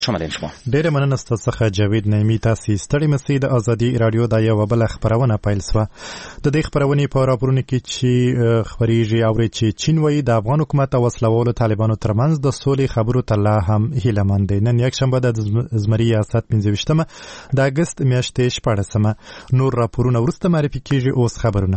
شما دین شما ډېر مننه ستاسو څخه جاوید نعیمي. تاسو ستړي مسئ د ازادي رادیو د یو بل خبرونه پیل سوه. د دې خبرونې په راپورونو کې چې خبريږي اوري چې چین وایي د افغان حکومت او وسلوالو طالبانو ترمنځ د سولې خبرو ته لا هم هیله مند دی. نن یکشنبه د زمري ریاست 15مه د اګست میاشتې 14مه. نور راپورونه وروسته معرفي کیږي. اوس خبرونه.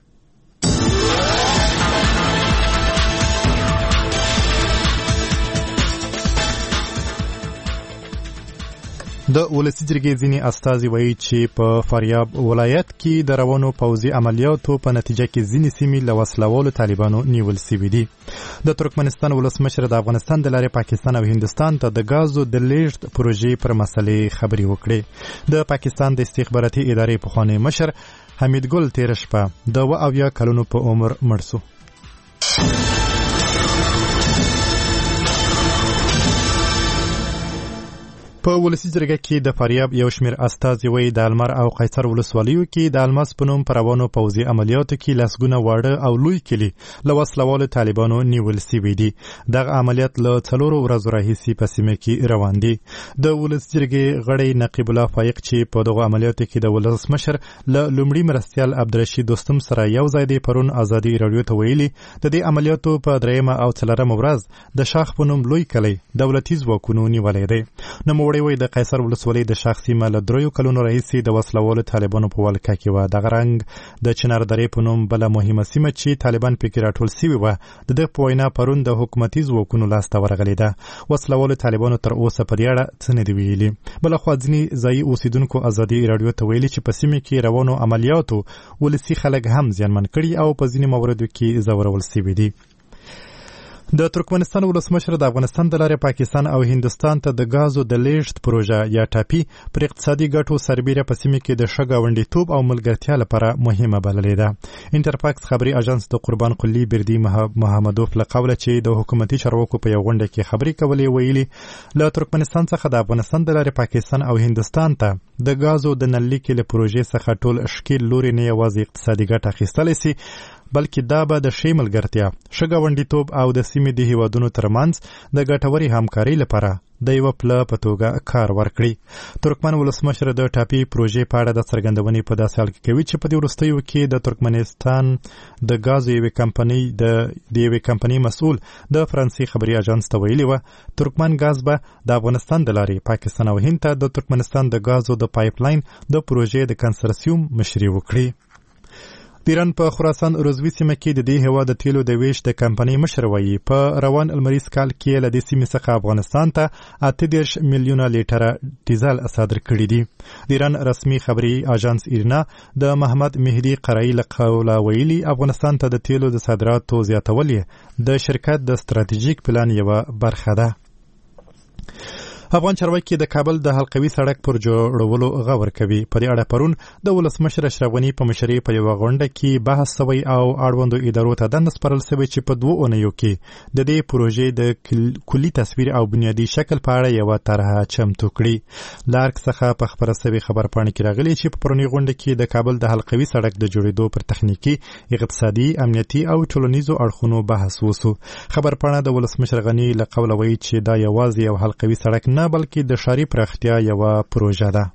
د ولسی جرګې ځینې استازي وایي چې په فاریاب ولایت کې د روانو پوځي عملیاتو په نتیجه کې ځینې سیمې له وسلوالو طالبانو نیول شوي دي. د ترکمنستان ولسمشر د افغانستان د لارې پاکستان او هندستان ته د غازو د لیږد پروژې پر مسلې خبرې وکړې. د پاکستان د استخباراتي ادارې پخوانی مشر حمید ګل تیر شپه د 70 کلونو په عمر مړ شو. په ولسی جرګه کې د فاریاب یو شمېر استازي وایي د المار او قیصر ولسوالیو کې د الماس په نوم پر روانو پوځي عملیاتو کې لسګونه واړه او لوی کلي له وسلوالو طالبانو نیول شوي دي. دغه عملیات له 4 ورځو راهیسې په سیمه کې روان دي. د ولسی جرګې غړی نقیب الله فایق چې په دغه عملیاتو کې د ولسمشر له لومړي مرستیال عبدالرشید دوستم سره یو ځای دی پرون ازادي رادیو ته ویلي د دې عملیاتو په 3مه او 4مه ورځ د شاخ په نوم لوی کلی دولتي ځواکونو نیولې دی. وی د قیصر ولسوالۍ د شاخ سیمه له 3 کلونو راهیسې د وسلوالو طالبانو په ولکه کې و. دغه رنګ د چنار درې په نوم بله مهمه سیمه چې طالبان پکې راټول شوي وه د دې په وینا پرون د حکومتي ځواکونو لاسته ورغلې ده. وسلوالو طالبانو تر اوسه په دې اړه څه نه دي ویلي. بلخوا ځینې ځایي اوسیدونکو ازادي رادیو ته ویلي چې په سیمه کې روانو عملیاتو ولسي خلک هم زیانمن کړي او په ځینې موردو کې ځورول شوي دي. د ترکمنستان ولسمشر د افغانستان د لارې پاکستان او هندستان ته د غازو د لیږد پروژه یا ټاپي پر اقتصادي ګټو سربیره په سیمه کې د ښه ګاونډیتوب او ملګرتیا لپاره مهمه بللې ده. انټرفاکس خبري اژانس د قربان قلی بردي محمدوف له قوله چې د حکومتي چارواکو په یو غونډه کې خبري کولې ویلي له ترکمنستان څخه د افغانستان د لارې پاکستان او هندستان ته د غازو د نللیکې له پروژې څخه ټول اشکیل لوري نه یوازې اقتصادي ګټه اخیستلی سي بلکې دا به د ښې ملګرتیا، ښه ګاونډیتوب او د سیمې د هیوادونو ترمنځ د ګټورې همکارۍ لپاره د یوه پله په توګه کار ورکړي. ترکمن ولسمشر د ټاپي پروژې په اړه د څرګندونې په داسې حال کې کوي چې په دې وروستیو کې د ترکمنستان د غازو یوې کمپنۍ مسؤل د فرانسې خبري اژانس ته ویلي وه ترکمن غاز به د افغانستان د لارې پاکستان او هند ته د ترکمنستان د غازو د پایپ لاین د پروژې د کنسرسیوم مشري وکړي. د ایران په خراسان روزوي سیمه کې د دې هېواد د تیلو د ویش د کمپنۍ مشر وایي په روان المریز کال کې له دې سیمې څخه افغانستان ته 38 میلیونه لیټره ډیزل صادر کړي دي. د ایران رسمي خبري اژانس ایرنا د محمد مهدي قرایی له قوله ویلي افغانستان ته د تیلو د صادراتو زیاتول د شرکت د ستراتیژیک پلان یوه برخه ده. افغان چارواکي د کابل د حلقوي سړک پر جوړولو غور کوي. په دې اړه پرون د ولسمشر اشرف غني په مشرۍ په یوه غونډه کې بحث شوی او اړوندو ادارو ته دنده سپارل شوې چې په 2 اونیو کې د دې پروژې د کلي تصویر او بنیادي شکل په اړه یوه طرحه چمتو کړي. لارک څخه په خبره شوې خبرپاڼه کې راغلي چې په پرونی غونډه کې د کابل د حلقوي سړک د جوړېدو پر تخنیکي، اقتصادي، امنیتي او ټولنیزو اړخونو بحث وشو. خبرپاڼه د ولسمشر غني له قوله وایي چې دا یوازې یو حلقوي سړک نه بلکې د ښاري پراختیا یوه پروژه ده.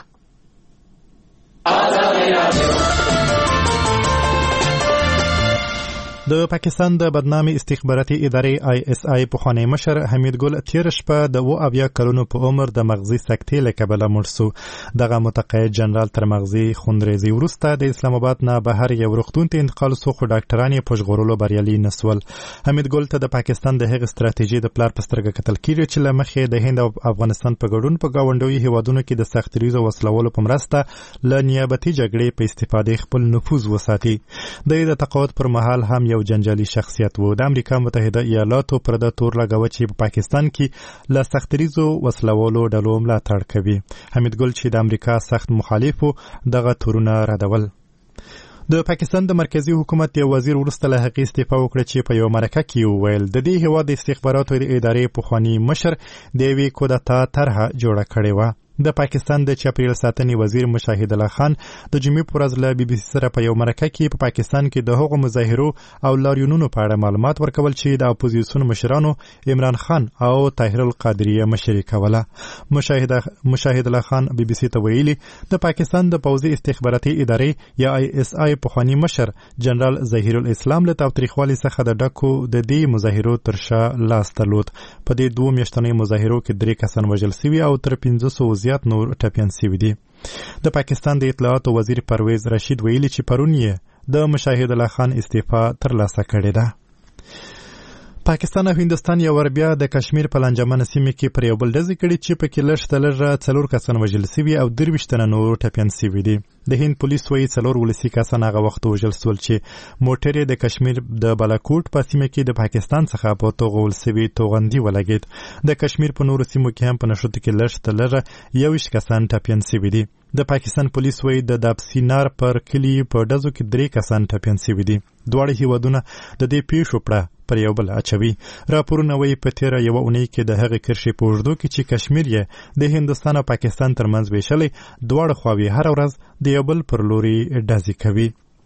د پاکستان د بدنامي استخباراتي ادارې ISI پخوانی مشر حمید ګل تیر شپه د 70 کلونو په عمر د مغزي سکتې له کبله مړ شو. دغه متقاعد جنرال تر مغزي خوندریزي وروسته د اسلام آباد نه بهر یو روغتون ته انتقال شو خو ډاکټران یې په ژغورلو بریالي نسول. حمید ګل ته د پاکستان د هغې ستراتیژي د پلار په سترګه کتل کیږي چې له مخې د هند او افغانستان په ګډون په ګاونډیو هیوادونو کې د سختریزو وسلولو په مرسته له نیابتي جګړې په استفادې خپل نفوذ وساتي. د تقاعد پر مهال هم یو جنجالي شخصیت و. د امریکا متحده ایالاتو پر د تور لګاوه چې په پاکستان کې له سختریزو وسلولو ډلو ملاتړ کوي. حمید ګل چې د امریکا سخت مخالف و دغه تورونه ردول. د پاکستان د مرکزی حکومت یو وزیر وروسته له هغې استعفا وکړه چې په یو مرکه کې وویل د دې هېواد د استخباراتو ادارې پخوانی مشر د یوې کودتا طرحه جوړه کړې وه. د پاکستان د چاپیریال ساتنې وزیر مشاهد الله خان د جمعې په ورځ له BBC سره په یو مرکه کې په پاکستان کې د هغو مظاهرو او لاریونونو په اړه معلومات ورکول چې د اپوزیسیون مشرانو عمران خان او طاهر القادریه مشري کوله. مشاهد الله خان BBC ته ویلي د پاکستان د پوځي استخباراتي ادارې یا ISI پخوانی مشر جنرال ظهیر الاسلام له تاوتریخوالي څخه د ډکو د دې مظاهرو تر شا لاس درلود. په دې 2 میاشتنۍ مظاهرو کې 3 کسان وژل شوي او تر 500 زیات نور ټپیان شوي دي. د پاکستان د اطلاعاتو وزیر پرویز رشید ویلي چې پرون یې د مشاهد الله خان استعفا ترلاسه کړې ده. پاکستان او هندستان یو ور بیا د کشمیر په لانجمنه سیمه کې پر یو بل ډزې کړي چې په کې لږ 4 کسان وژل شوي او 23 تنه نور ټپیان شوي دي. د هند پولیس وایي 4 ولسي کسان هغه وخت وژل شول چې موټر د کشمیر د بالاکوټ په سیمه کې د پاکستان څخه په توغول شوي توغندي ولګید. د کشمیر په نورو سیمو کې هم په نشوت کې لږ 21 کسان ټپیان شوي دي. د پاکستان پولیس وایي د دابسینار پر کلی په ډزو کې 3 کسان ټپیان شوي دي. دواړه هیوادونه د دې پیښو پړه پر یو بل اچوي. راپورونه وایي په تیره یوه اونۍ کې د هغې کرښې په اوږدو کې چې کشمیر یې د هندوستان او پاکستان ترمنځ ویشلی، دواړه خواوې هره ورځ د یو بل پر لوري ډزې کوي.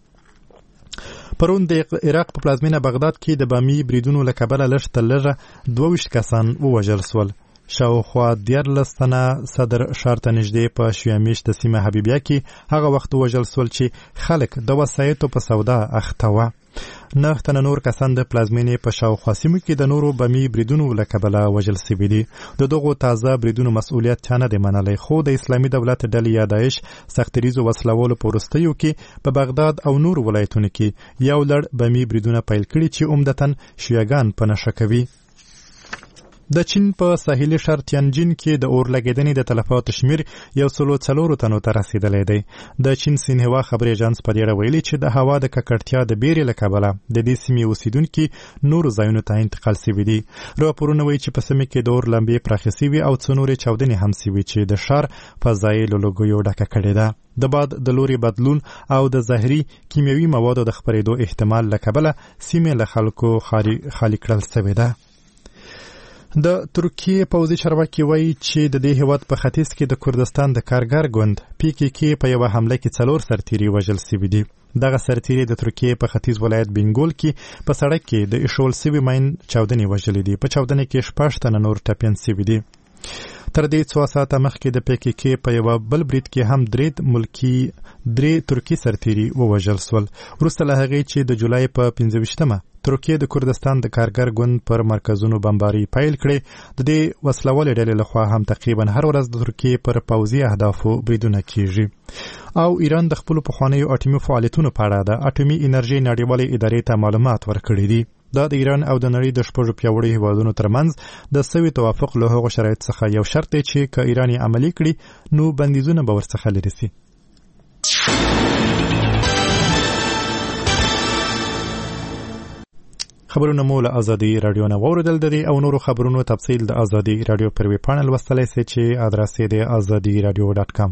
پرون د عراق په پلازمینه بغداد کې د بامي بریدونو له کبله لږ تر لږه 22 کسان ووژل شول. شاوخوا 14 تنه صدر ښار ته نږدې په شیامیشت سیمه حبیبیه کې هغه وخت ووژل شول چې خلک د وسایطو په سودا اخته وه. 9 تنه نور کسان د پلازمینې په شاوخوا سیمو کې د نورو بمي بریدونو له کبله وژل شوي دي. د دغو تازه بریدونو مسؤلیت چا نه دی منلی، خو د اسلامي دولت ډلې یا داعش سختریزو وسلوالو په وروستیو کې په بغداد او نورو ولایتونو کې یو لړ بمي بریدونه پیل کړي چې عمدتاً شیعګان په نښه کوي. د چین په ساحلي ښار تیانجین کې د اور لګېدنې د تلفاتو شمیر 104 تنو ته رسیدلی دی. د چین سینهوا خبري اژانس په دې ویلي چې د هوا د ککړتیا د بیرې له کبله د دې سیمې اوسیدونکي نورو ځایونو ته انتقال شوي دي. راپورونه وایي چې په سیمه کې د اور لمبې پراخې شوي او څو نورې چاودنې هم شوي چې د ښار فضایي له لوګیو ډکه کړې ده. د باد د لوري بدلون او د زهري کیمیاوي موادو د خپرېدو احتمال له کبله سیمې له خلکو خالي کړل شوې ده. د ترکیې پوځي چارواکي وایي چې د دې هیواد په ختیځ کې د کردستان د کارګر ګوند PKK په یوه حمله کې 4 سرتیري وژل شوي دي. دغه سرتیري د ترکیې په ختیځ ولایت بنګول کې په سړک کې د ایښول شوي ماین چاودنې وژلې دي. په چاودنې کې 6 تنه نور ټپیان شوي دي. تر دې 2 ساعته مخکې د PKK په یوه بل برید کې هم 3 ترکي سرتیري ووژل شول. وروسته له هغې چې د جولای په 25مه ترکیه د کردستان د کارګر ګوند پر مرکزونو بمباري پیل کړي. د دې وسلوالې ډلې لخوا هم تقریبا هر ورځ د ترکیې پر پوځي اهدافو بریدونه کیږي. او ایران د خپلو پخوانیو اټومي فعالیتونو په اړه د اټومي انرژۍ نړیوالې ادارې ته معلومات ورکړي دي. دا د ایران او د نړۍ د 6 پیاوړو هیوادونو ترمنځ د سوي توافق له هغو شرایط څخه یو شرط دی چې که ایران یې عملي کړي نو بندیزونه به ورڅخه لرې سي. خبرونه مو له ازادي رادیو نه واوریدل دي او نورو خبرونو تفصیل د ازادي رادیو پر ویب پاڼل لوستلی سئ چې ادرس یې دی azadiradio.com.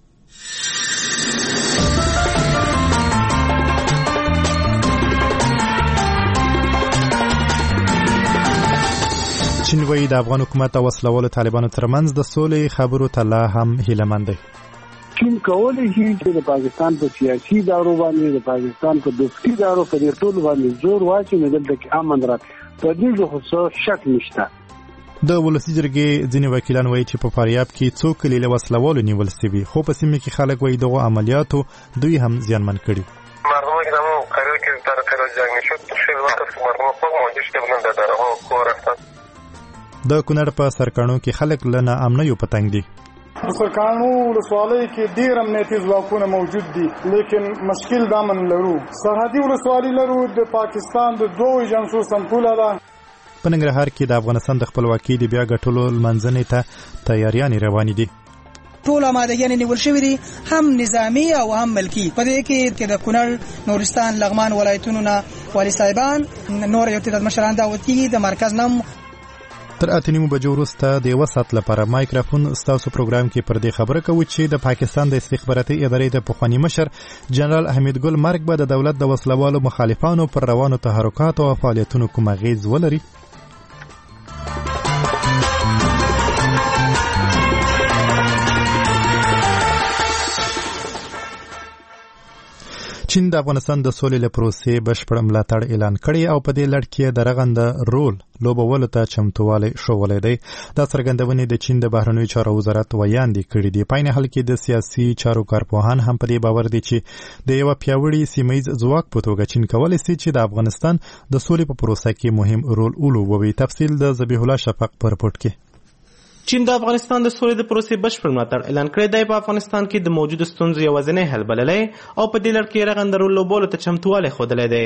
چین وایي د افغان حکومت او وسلوالو طالبانو ترمنځ د سولې خبرو ته لا هم هیلهمند دی. چین کولی شي چې د پاکستان په سیاسي ادارو باندې د پاکستان په دفتري ادارو په دې ټولو باندې زور واچي نو دلته کې امن راځي. په دې خصوص شک نشته. د ولسي جرګې ځینې وکیلان وایي چې په فاریاب کې څو کلي له وسلوالو نیول شوي، خو په سیمه کې خلک وایي دغو عملیاتو دوی هم زیانمن کړي. مردم که در قرار که در قرار جنگ میشد خیلی وقت مردم خود موجود شدن در درها کو رفتن. د کونړ په سرکانو کې خلک له ناامنیو په تنګ دي. سرکانو ولسوالۍ کې ډېر امنیتي ځواکونه موجود دي، لیکن مشکل دا من لرو. سرحدي ولسوالۍ لرو د پاکستان د 2 ایجنسو سمپوله ده. په ننګرهار کې د افغانستان د خپلواکۍ د بیا ګټلو لمانځنې ته تیاریانې روانې دي. ټول آمادګیانې نیول شوي دي، هم نظامي او هم ملکي. په دې کې د کونړ، نورستان، لغمان ولایتونو نه والي صاحبان، نور یو تعداد مشران دعوت کېږي. د مرکز نم تر 8 بجو وروسته د 1 ساعت لپاره مایکروفون ستاسو پروګرام کې پر دې خبره کوو چې د پاکستان د استخباراتي ادارې د پخوانی مشر جنرال حمید ګل مرګ به د دولت د وسلوالو مخالفانو پر روانو تحرکاتو او فعالیتونو کوم اغیز ولري. چین د افغانستان د سولې له پروسې بشپړ ملاتړ اعلان کړی او په دې لړ کې د رغنده رول لوبولو ته چمتووالی ښوولی دی. دا څرګندونې د چین د بهرنیو چارو وزارت ویاندې کړي دي. په عین حال کې د سیاسي چارو کارپوهان هم په دې باور دي چې د یوه پیاوړي سیمهیز ځواک په توګه چین کولی سي چې د افغانستان د سولې په پروسه کې مهم رول ولوبوي. تفصیل د ذبیح الله شفق په رپورټ کې. چین د افغانستان د سولې د پروسې بشپړ ملاتړ اعلان کړی دی. په افغانستان کې د موجودو ستونزو یوازینی حل بللی او په دې لړ کې رغنده رول لوبولو ته چمتووالی ښودلی دی.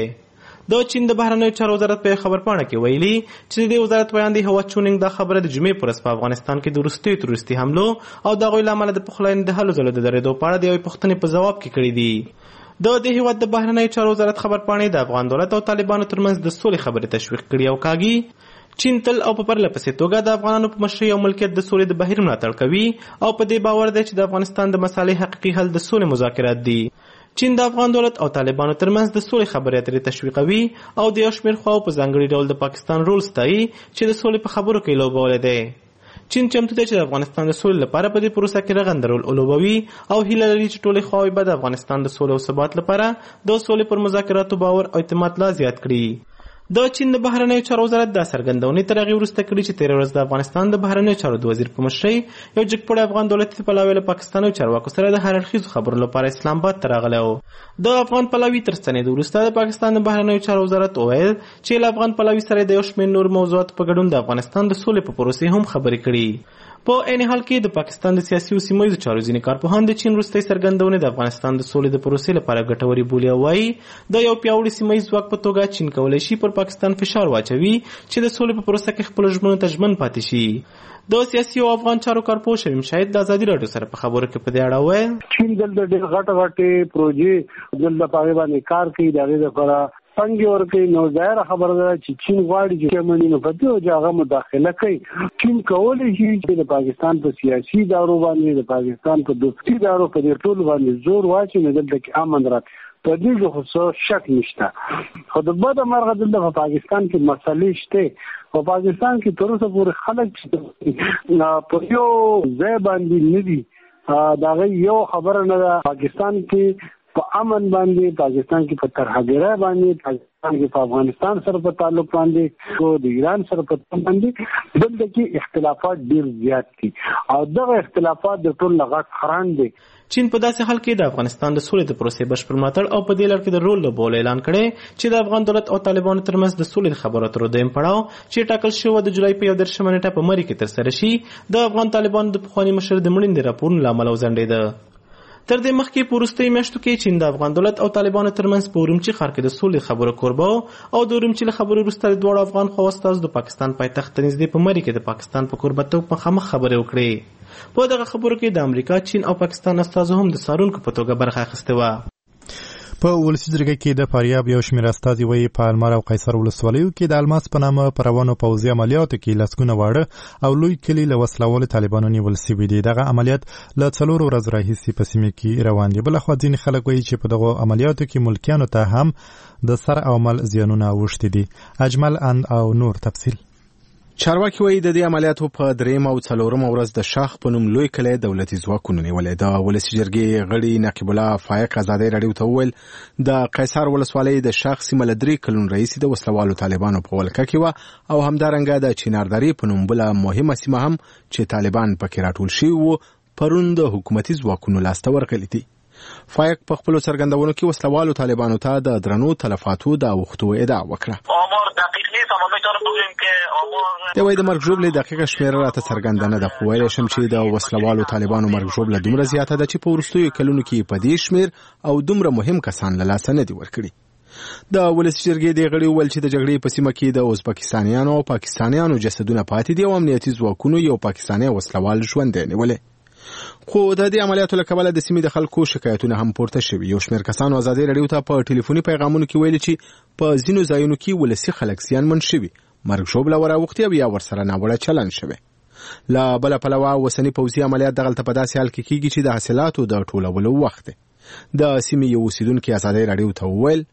د چین د بهرنیو چارو وزارت په خبرپاڼه کې ویلي چې د وزارت ویاندې هوا چونینګ دا خبره د جمعې پر ورځ په افغانستان کې د وروستیو تروریستي حملو او د هغوی له امله د پخلاینې د هلو ځلو د درېدو په اړه د یوې پوښتنې په ځواب کې کړي دي. د دې هېواد د بهرنیو چارو وزارت خبرپاڼې د افغان دولت او طالبانو ترمنځ د سولې خبرې تشویق کړي او کاږي. چین تل او په پرله پسې توګه د افغانانو په مشرۍ او ملکیت د سولې د بهیر ملاتړ کوي او په دې باور دی چې د افغانستان د مسالې حقیقي حل د سولې مذاکرات دي. چین د افغان دولت او طالبانو ترمنځ د سولې خبرې اترې تشویقوي او د یو شمېر خواو په ځانګړي ډول د پاکستان رول ستایي چې د سولې په خبرو کې لوبولی دی. چین چمتو دی چې د افغانستان د سولې لپاره په دې پروسه کې رغنده رول ولوبوي او هیله لري چې ټولې خواوې به د افغانستان د سولې او ثبات لپاره د سولې پر مذاکراتو باور او اعتماد لا زیات کړي. د چین د بهرنیو چارو وزارت دا څرګندونې تر هغې وروسته کړي چې تېره ورځ د افغانستان د بهرنیو چارو د وزیر په مشرۍ یو جګپوړی افغان دولتي پلاوی له پاکستاني چارواکو سره د هر اړخیزو خبرو لپاره اسلام آباد ته راغلی و. د افغان پلاوي تر ستنېدو وروسته د پاکستان د بهرنیو چارو وزارت وویل چې له افغان پلاوي سره د یو شمېر نور موضوعاتو په ګډون د افغانستان د سولې په پروسې هم خبرې کړي. په عین حال کې د پاکستان د سیاسي او سیمهیزو چارو ځینې کارپوهان د چین وروستۍ څرګندونې د افغانستان د سولې د پروسې لپاره ګټورې بولي او وایي د یو پیاوړي سیمهیز ځواک په توګه چین کولی شي پر پاکستان فشار واچوي چې د سولې په پروسه کې خپلو ژمنو ته ژمن پاتې شي. د سیاسي او افغان چارو کارپوه شمیم شاهد د ازادي راډیو سره په خبرو کې په دې اړه وویل چین دلته ډېر غټې پروژې دلته په هغې باندې کار کوي. د هغې لپاره څنګه ورکوي نو ظاهره خبره ده چې چین غواړي چې مني نو په دې وجه هغه مداخله کوي. چین کولی شي چې د پاکستان په سیاسي ادارو باندې د پاکستان په دفتري ادارو په دې ټولو باندې زور واچوي نو دلته کې امن راتلي. په دې خو شک نشته. خو د بده مرغه دلته په پاکستان کې مسلې شته. په پاکستان کې تر اوسه پورې خلک په یو ځای باندې نه دي. د هغې یو خبره نه ده. پاکستان کې په امن باندې، پاکستان کې په ترهګرۍ باندې، پاکستان کې په افغانستان سره په تعلق باندې او د ایران سره په تعلق باندې دلته کې اختلافات ډېر زیات دي او دغه اختلافات د ټول لغت خران دي. چین په داسې حال کې د افغانستان د سولې د پروسې بشپړ ملاتړ او په دې لړ کې د رول لوبولو اعلان کړی چې د افغان دولت او طالبانو ترمنځ د سولې د خبرو اترو دویم پړاو چې ټاکل شوی د جولای په 31 نیټه په مری کې ترسره شي د افغان طالبانو د پخواني مشر د مړینې راپورونو له امله وځنډېده. تر دې مخکې په وروستیو میاشتو کې چین د افغان دولت او طالبانو ترمنځ په اورمچي ښار کې د سولې خبرو کوربه او د اورمچي له خبرو وروسته د دواړو افغان خواوو استازو د پاکستان پایتخت ته نږدې په مری کې د پاکستان په کوربهتوب مخامخ خبرې وکړې. په دغه خبرو کې د امریکا، چین او پاکستان استازو هم د څارونکو په توګه برخه اخیستې وه. په ولسي جرګه کې د فاریاب یو شمېر استازي وایي په المار او قیصر ولسوالیو کې د الماس په نامه په روانو پوځي عملیاتو کې لسګونه واړه او لوی کلي له وسلوالو طالبانو نیول سوي دي. دغه عملیات له 4 ورځو راهیسې په سیمه کې روان دي. بلخوا ځینې خلک وایي چې په دغو عملیاتو کې ملکیانو ته هم د سر او مال زیانونه اوښتي دي. اجمل اند او نور تفصیل. چارواکي وایي د دې عملیاتو په 3 او 4 ورځ د شاخ په نوم لوی کلی دولتي ځواکونه نیولې. د ولسي جرګې غړي نقیب الله فایق ازادي راډیو ته وویل د قیصر ولسوالۍ د شاخ سیمه له 3 کلونو راهیسې د وسلوالو طالبانو په ولکه کې وه او همدارنګه د چیناردرې په نوم بله مهمه سیمه هم چې طالبان پکې راټول شوي وو پرون د حکومتي ځواکونو لاسته ورغلي دي. فایق په خپلو څرګندونو کې وسلوالو طالبانو ته د درنو تلفاتو د اوښتو ادعا وکړه. دی وایي د مرګ ژوبلې دقیقه شمېره راته څرګنده نه ده، خو ویلی شم چې د وسلوالو طالبانو مرګ ژوبله دومره زیاته ده چې په وروستیو کلونو کې په دې شمېر او دومره مهم کسان له لاسه نه دي ورکړي. د ولسي جرګې دې غړي وویل چې د جګړې په سیمه کې د ازبکستانیانو او پاکستانیانو جسدونه پاتې دي او امنیتي ځواکونو یو پاکستاني وسلوال ژوندی نیولی. خو د دې عملیاتو له کبله د سیمې د خلکو شکایتونه هم پورته شوي. یو شمېر کسانو ازادي راډیو ته په ټلیفوني پیغامونو کې ویلي چې په ځینو ځایونو کې ولسي خلک زیانمن شوي، مرګ ژوبله وراوښتې او یا ورسره ناوړه چلند شوی. له بله پلوه اوسني پوځي عملیات دغلته په داسې حال کې کېږي چې د حاصلاتو د ټولولو وخت دی. د سیمې یو اوسیدونکي ازادي راډیو ته وویل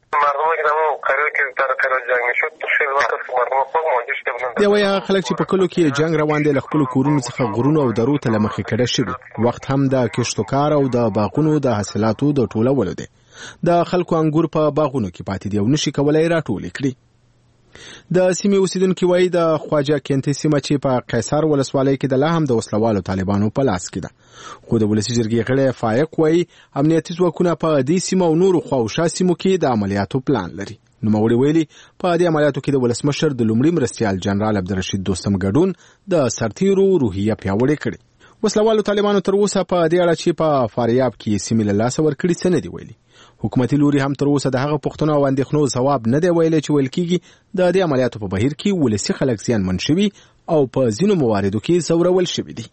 دی وایي هغه خلک چې په کلو کې جنگ روان دی له خپلو کورونو څخه غرونو او درو ته له مخې کډه شوي. وخت هم د کښتو کار او د باغونو د حاصلاتو د ټولولو دی. د خلکو انګور په باغونو کې پاتې دي او نشي کولای راټول کړي. د سیمې اوسیدونکي وایي د خواجه کینتي سیمه چې په قیصر ولسوالۍ کې د لا هم د وسلوالو طالبانو په لاس کې ده، خو د ولسي جرګې غړی فایق وایي امنیتي ځواکونه په دې سیمه او نورو خواوشا سیمو کې د عملیاتو پلان لري. نوموړي ویلي په دې عملیاتو کې د ولسمشر د لومړي مرستیال جنرال عبدالرشید دوستم ګډون د سرتیرو روحیه پیاوړې کړې. وسلوالو طالبانو تر اوسه په دې اړه چې په فاریاب کې سیمې له لاسه ورکړي څه نه دي ویلي. حکومتي لوري هم تر اوسه د هغه پوښتنو او اندېښنو ځواب نه دی ویلی چې ویل کېږي د دې عملیاتو په بهیر کې ولسي خلک زیانمن شوي او په ځینو مواردو کې ځورول شوي دي.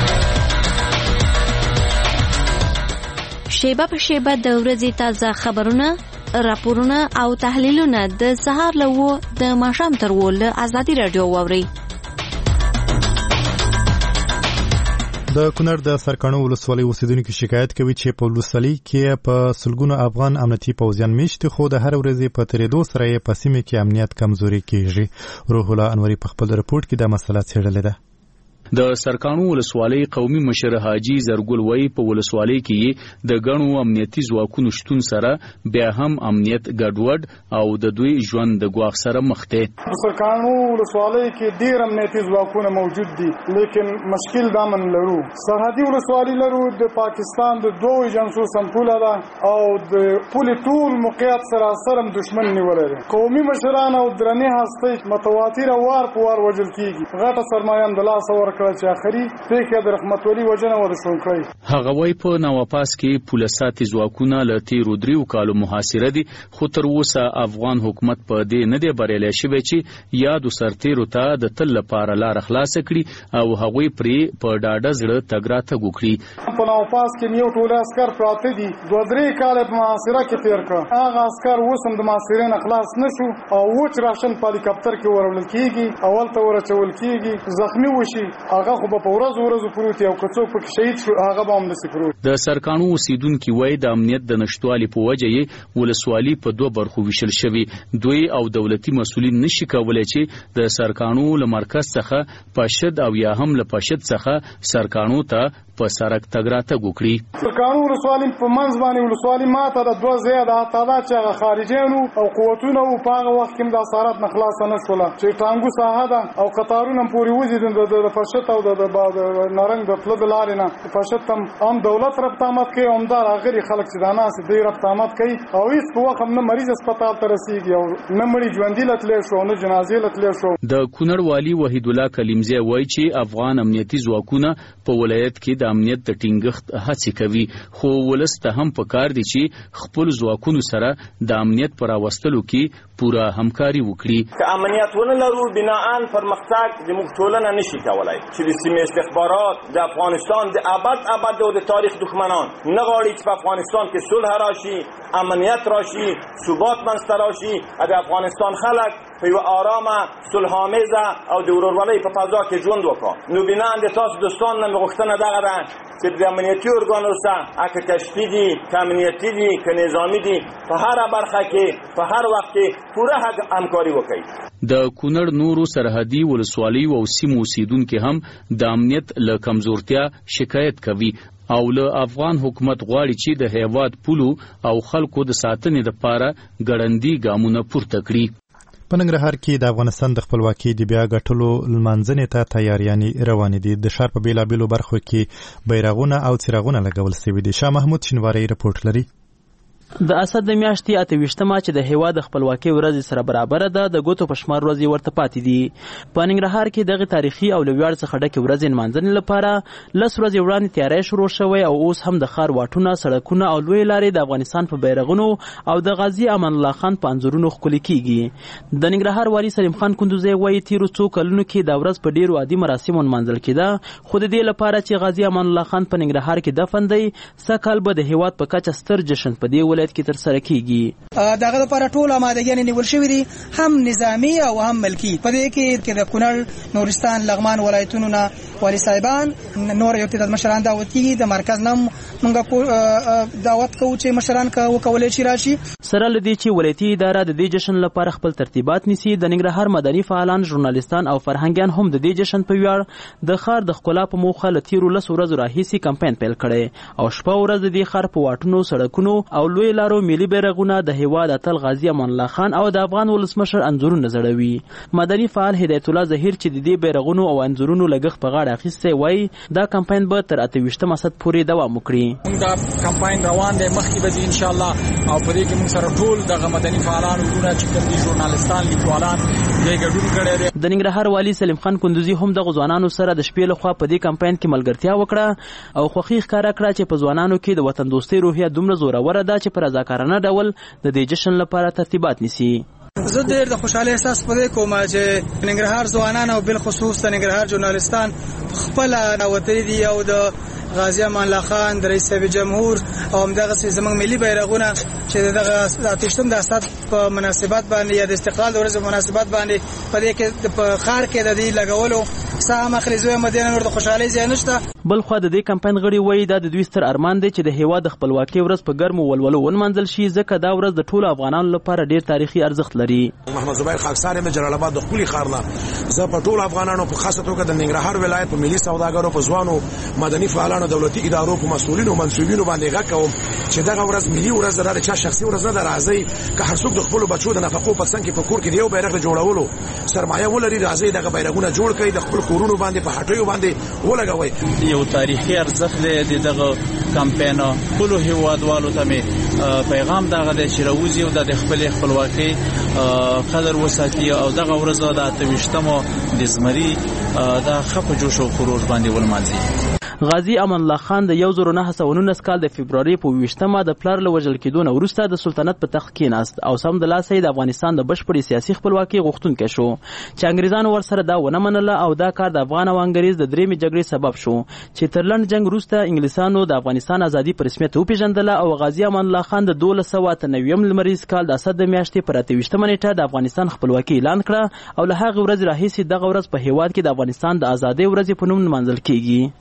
شیبه په شیبه د ورځې تازه خبرونه، راپورونه او تحلیلونه د سهار له 9 د ماښام تر 10 له ازادي رادیو واورئ. د کونړ د سرکاڼو ولسوالۍ اوسیدونکو شکایت کوي چې په ولسوالۍ کې په سلګونو افغان امنیتي پوځیان میشته، خو د هر ورځې په تیریدو سره یې په سیمه کې امنیت کمزوري کیږي. روح الله انوري په خپل رپورت کې دا مسله څېړلې ده. د سرکاڼو ولسوالۍ قومي مشر حاجی زرګل وای په ولسوالۍ کې د غنو امنیتي ځواکونو شتون سره بیا هم امنیت ګډوډ او د دوی ژوند د ګواښ سره مخ دی. سرکاڼو ولسوالۍ کې ډیر امنیتي ځواکونه موجود دي، لیکن مشکل دا من لرو. سرحدي ولسوالۍ لرو د پاکستان د دوه ایجنسو سمپوله ده او د پولي ټول موقعیت سره سرم دشمن نیولای دي. قومي مشران او درنې هستۍ متواتر وار په وار وجل کیږي. غټه سرمایه د لاس ور چې اخري پیښه د رحمت ولی وجنه ور شون کړی. هغه وای په نواپاس کې پولیساتي ځواکونه له تیرو 3 کالو محاصره دي، خو تر اوسه افغان حکومت په دې نه دی بریالی شوی چې یادو سرتیرو ته د تل لپاره لار خلاص کړي او هغوی پرې په ډاډه زړه تګ راتګ وکړي. په نواپاس کې یو ټول عسكر پراته دي، 2-3 کال په محاصره کې تیر کړ. هغه عسكر وسم د محاصرې نه خلاص نشو او وچ راشن په هلیکاپټر کې ورول کیږي، اول ته ورچول کیږي، زخمی وشي هغه خو په ورځ پروت یو کڅوک په شهید شو، هغه به هم نسی پروت. د سرکاڼو اوسیدونکي وای د امنیت د نشټوالي په وجه یې ولسوالي په 2 برخو ویشل شوی. دوی او دولتي مسؤلین نشي کولای چې د سرکاڼو له مرکز څخه پاشد او یا هم له پاشد څخه سرکاڼو ته په سرک تګ راتګ وکړي. سرکاڼو ولسوالي په منځ باندې ولسوالي ماته د 2 زیاده تعداد چې هغه خارجيانو او قوتونو په هغه وخت کې د اثرات نه خلاص نه شول چې ټانګو ساحه ده او قطارونه پوری وزیدل د فرشت او د نارنګ د پلد لارې نه فرشت هم دولت ربطامت کوي، همدار غیر خلک چې دانه سي دی ربطامت کوي او هیڅ په وخت نه مریض هسپتال ته رسیږي او نه مړي ژوندۍ لتلې شو نه جنازې لتلې شو. د کونړ والی وحید الله کلیمزی وایي چې افغان امنیتي ځواکونه په ولایت کې د امنیت د ټینګښت هڅې کوي، خو ولسته هم پکار دي چې خپل ځواکونو سره د امنیت پر راوستلو کې پوره همکاري وکړي. که امنیت ونه لرو بناءً پرمختګ د موږ ټولنه نشي کولای چې د سیمې استخبارات د افغانستان د ابد او د تاریخ دښمنان نه غواړي چې په افغانستان کې صلح راشي، امنیت راشي، ثبات منځته راشي، د افغانستان خلک په یو آرامه صلح‌آمیزه او د ورورولۍ په فضا کې ژوند وکړي. نو بناءً د تاسو دوستان نه غوښتنه دغه ده چې د امنیتي ارګانو سره که کشفي دي، که امنیتي دي، که نظامي دي، په هر برخه کې په هر وخت کې پوره همکاري وکړي. د کونړ نورو سرحدي ولسوالیو او سیمو اوسیدونکي هم د امنیت له کمزورتیا شکایت کوي او له افغان حکومت غواړي چې د هیواد پولو او خلکو د ساتنې لپاره ګړندي ګامونه پورته کړي. په ننګرهار کې د افغانستان د خپلواکۍ د بیا ګټلو لمانځنې ته تیاریانې روانې دي. د ښار په بېلابېلو برخو کې بیرغونه او څراغونه لګول شوي دي. شاه محمود شینواری رپورټ لري. د اسد د میاشتې 28مه چې د هیواد د خپلواکۍ ورځ سره برابر ده، د ګوتو په شمار ورځې ورته پاتې دي. په ننګرهار کې دغه تاریخي او له ویاړ څخه ډکې ورځې نمانځنې لپاره 10 ورځې وړاندې تیاری شروع شوی او اوس هم د ښار واټونه، سړکونه او لوی لارې د افغانستان په بیرغونو او د غازي امان الله خان په انځورونو ښکلي کیږي. د ننګرهار والي سلیم خان کندوزی وایي تیرو څو کلونو کې دا ورځ په ډیرو عادي مراسمو نمانځل کېده، خو د دې لپاره چې غازي امان الله خان په ننګرهار کې دفن دی، سږ به د هیواد په کچه ستر جشن په دې ولایت کې ترسره کیږي. دغه لپاره ټول آمادګیان نیول شوي دي، هم نظامی او هم ملکی. په دې کې د کونړ، نورستان، لغمان ولایتونو نه والي صاحبان، نور یو تعداد مشران دعوت کیږي. د مرکز نم موږ دعوت کوو چې مشران وکولای شي راشي. سره لدی چې ولایتي اداره د دې جشن لپاره خپل ترتیبات نیسي، د ننګرهار مدني فعالان، ژورنالیستان او فرهنګیان هم د دې جشن په ویاړ د ښار د ښکلا په موخه له تیرو 10 ورځو راهیسې کمپاین پیل کړی او شپه ورځ د دې ښار په واټونو، سړکونو او لوی لارو ملي بیرغونه د هیواد اتل غازي امان الله خان او د افغان ولسمشر انځورونه زړوي. مدني فعال هدایت الله ظهیر چې د دې بیرغونو او انځورونو لګښت په غاړه اخیستی وایي دا کمپاین به تر 28 اسد پورې دوام وکړي. دا کمپاین روان دی، مخکې به ان شاء الله او په دې کې موږ سره ټول د مدني فعالان ورونه چې کوم دي ژورنالیستان، لیکوالان دې ګډون کړی دی. د ننګرهار والي سلیم خان کندوزي هم د ځوانانو سره د شپې لخوا په دې کمپاین کې ملګرتیا وکړه او خوښي ښکاره کړه چې په ځوانانو کې د وطن دوستۍ روحیه دومره زوروره ده چې په رضاکارانه ډول د دې جشن لپاره ترتیبات نیسي. زه ډېر د خوشحالۍ احساس پدې کوم چې ننګرهار ځوانان او بالخصوص د ننګرهار ژورنالیستان خپل راوتلي دي او د غازي امان الله خان، د رئیس جمهور او همدغسې زموږ ملي بیرغونه چې دغه 28 د اسد په مناسبت باندې یا د استقلال د ورځې په مناسبت باندې په دې کې په ښار کې د دې لګولو ساهم اخلي. زه مدینه نور د خوشحالۍ ځای نشته. بل خو د دې کمپاین غړي وایي دا د دوی ستر ارمان دی چې د هیواد د خپلواکۍ ورځ په ګرمو ولولو ونمانځل شي، ځکه دا ورځ د ټولو افغانانو لپاره ډیر تاریخي ارزښت لري. محمد زبیر خاکسار یم جلال آباد د خپل خار نه. زه په ټولو افغانانو په خاصه توګه د ننګرهار ولایت په ملي سوداګرو، په ځوانو مدني فعالانو، دولتي ادارو په مسؤلینو او منصوبینو باندې غږ کوم چې دغه ورځ ملي ورځ ده، د چا شخصي ورځ نه ده. راځي که هر څوک د خپل بچو د نفقو په څنګ کې په کور کې دی یو بیرغ جوړولو سرمایه ولري، راځي دغه بیرغونه جوړ کړي، د خپل کورونو باندې په هټیو باندې ولګوي. یو تاریخي ارزښت دی دغه کمپاین. ټول هیوادوالو ته مې پیغام دغه دی چې راوځي او د خپل خپلواکۍ قدر وساتي او دغه ورځ د 28 د زمري د خپ جوش او خروج باندې ولمانځي. غازي امان الله خان د 1919 کال د فبرवरी په 20مه د پلار له وژل کېدو نه وروسته د سلطنت په تخت کېناست او سم د لاسه د افغانستان د بشپړې سیاسي خپلواکۍ غوښتونکی شو چې انګریزانو ورسره دا ونه منله او دا کار د افغان او انګریز د درېمې جګړې سبب شو چې تر لنډ جنگ وروسته انګلیسانو د افغانستان ازادي په رسمیت وپېژندله او غازي امان الله خان د 1298 لمریز کال د اسد د میاشتې پر 28مه نیټه د افغانستان خپلواکي اعلان کړه او له هغې ورځې راهیسې دغه ورځ په هیواد کې د افغانستان د ازادۍ ورځې په نوم نمانځل کیږي.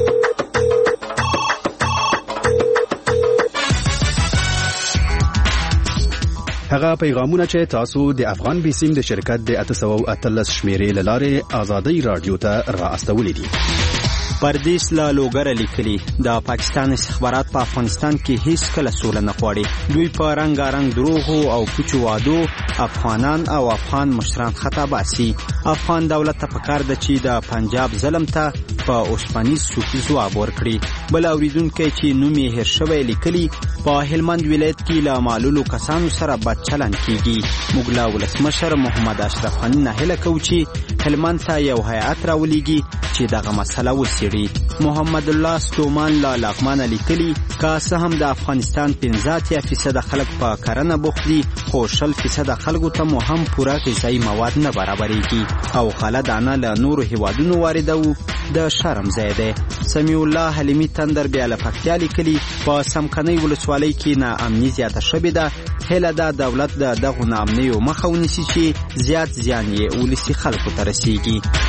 هغه پیغامونه چې تاسو د افغان بیسیم د شرکت د 813 شمیرې له لارې آزادۍ رادیو ته را استولې دي. پردیس لا لوګر لیکلي د پاکستان استخبارات په افغانستان کې هیڅ کله سوله نه غواړي. دوی په رنګارنګ دروغ او پوچو وادو افغانان او افغان مشران خطا باسي. افغان دولت ته پکار ده چې د پنجاب ظلم ته په اوسپنیز سوک ځواب ورکړي. بل اوریدونکي چې نوم یې هیر شوی لیکلي په هلمند ولایت کې له معلولو کسانو سره بد چلند کیږي. موږ له ولسمشر محمد اشرف غني نه هیله کوو چې هلمند ته یو هیئت راولېږي چې دغه مسله وڅېړي. محمد الله ستومان لا لغمان لیکلي که څه هم د افغانستان 15% خلک په کرنه بوخت دي خو 60% خلکو ته مو هم پوره غذایي مواد نه برابرېږي او خاله دانه له نورو هیوادونو واردوو د شرم ځای دی. سمیع الله حلیمي تندر بیا له پکتیا لیکلي په سمکنۍ ولسوالۍ کې ناامني زیاته شوې ده. هیله ده دولت د دغو ناامنیو مخه ونیسي چې زیات زیان یې ولسي خلکو ته رسیږي.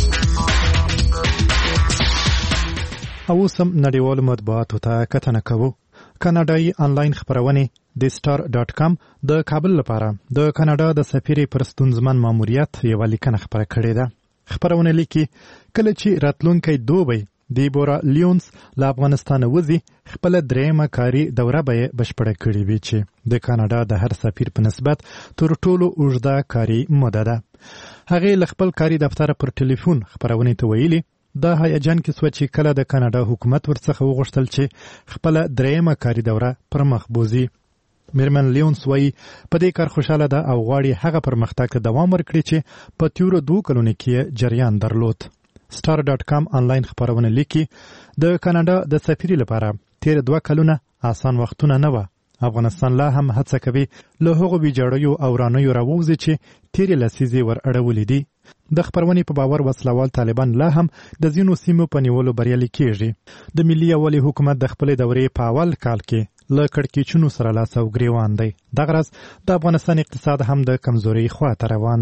او سم نړیوال مطبوعاتو ته کتنه کوو. کاناډایي آنلاین خبرونه د star.com د کابل لپاره د کاناډا د سفیر پر ستونزمن ماموریت یو لیکنه خبره کړې ده. خبرونه لیکي کله چې راتلونکي دوبی دیبورا لیونز له افغانستان وځي خپل درېمه کاري دوره به بشپړه کړې وي چې د کاناډا د هر سفیر په نسبت تر ټولو اوږده کاري موده ده. هغې له خپل کاري دفتر پر ټلیفون خبرونه ته ویلي دا هیجان کې سوه چې کله د کاناډا حکومت ورڅخه وغوښتل چې خپله درېیمه کاري دوره پر مخ بوځي. میرمن لیونز وایي په دې کار خوشحاله ده او غواړي هغه پرمختګ ته دوام ورکړي چې په تیرو 2 کلونو کې جریان درلود. star.com آنلاین خبرونه لیکي د کاناډا د سفیر لپاره تیر 2 کلونه آسان وختونه نه وه. افغانستان لا هم هڅه کوي له هغو ویجاړیو او ورانیو راووځي چې تیرې لسیزې ور اړولې دي. د خبرونې په باور وسلوال طالبان لا هم د ځینو سیمو په نیولو بریالي کېږي. د ملي یووالي حکومت د خپلې دورې په اول کال کې له کړکېچونو سره لاس او ګریوان دی. دغه راز د افغانستان اقتصاد هم د کمزورۍ خواته روان دی.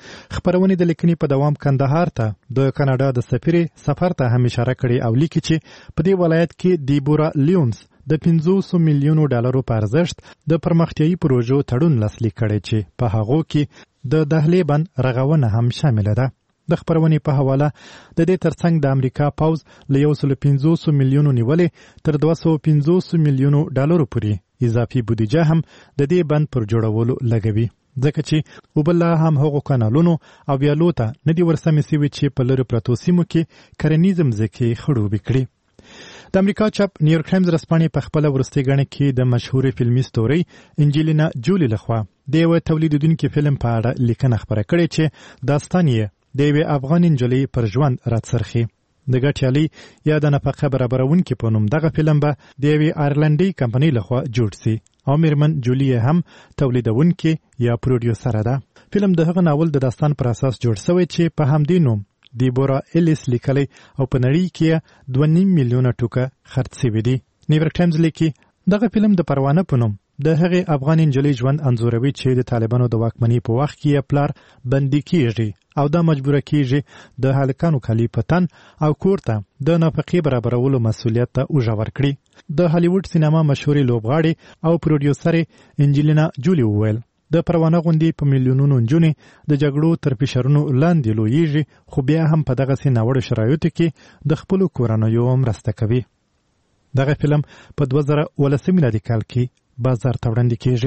خبرونه د لیکنې په دوام کندهار ته د کاناډا د سفیر سفر ته هم اشاره کړې او لیکي چې په دې ولایت کې دیبورا لیونز د 500 میلیونو ډالرو په ارزښت د پرمختیایي پروژو تړون لاسلیک کړی چې په هغو کې د دهلې بند رغونه هم شامل ده. د خبرونې په حواله د دې ترڅنګ د امریکا پوز له 150 میلیونو نیولې تر 250 میلیونو ډالرو پورې اضافي بودیجه هم د دې بند پر جوړولو لګوي، ځکه چې وبله هم هغو کانالونو او ویالو ته نه دي ورسمې سوي چې په لرې پرتو سیمو کې کرنیز مځکې خړوبې کړي. د امریکا چاپ نیویورک ټایمز ورځپاڼې په خپله وروستۍ ګڼه کې د مشهورې فلمي ستورۍ انجلینا جولی لخوا د یوه تولیدونکي فلم په اړه لیکنه خپره کړې چې داستان یې د یوې افغان نجلۍ پر ژوند راڅرخي. د ګټیالۍ یا د نفقه برابرونکي په نوم دغه فلم به د یوې آیرلنډۍ کمپنۍ لخوا جوړ سي او میرمن جولی هم تولیدونکي یا پروډیوسره ده. فلم د هغه ناول د داستان پر اساس جوړ شوی چې په همدې نوم دیبورا الیس لیکلی او په نړۍ کې 2.5 میلیونه ټوکه خرڅ شوي دي. نیویورک ټایمز لیکي دغه فلم د پروانه په نوم د هغې افغان نجلۍ ژوند انځوروي چې د طالبانو د واکمنۍ په وخت کې یې پلار بندي کیږي او دا مجبوره کیږي د هلکانو کالي په تن او کور ته د نفقې برابرولو مسؤلیت ته اوږه ورکړي. د هالیوډ سینما مشهورې لوبغاړې او پروډیوسرې انجلینا جولی وویل د پروانه غونډې په میلیونونو نجونې د جګړو تر فشارونو لاندې لویږي، خو بیا هم په دغسې ناوړه شرایطو کې د خپلو کورنیو مرسته کوي. دغه فلم په 2019 میلادي کال کې بازار ته وړاندې کیږي.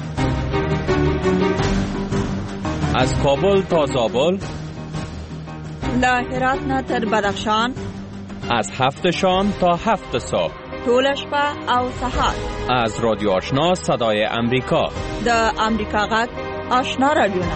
از کابل تا زابل، له هرات نه تر بدخشان، از 7 شام تا 7 صبح، طول شپه او سحر، از رادیو آشنا صدای امریکا، د امریکا غږ آشنا رادیو.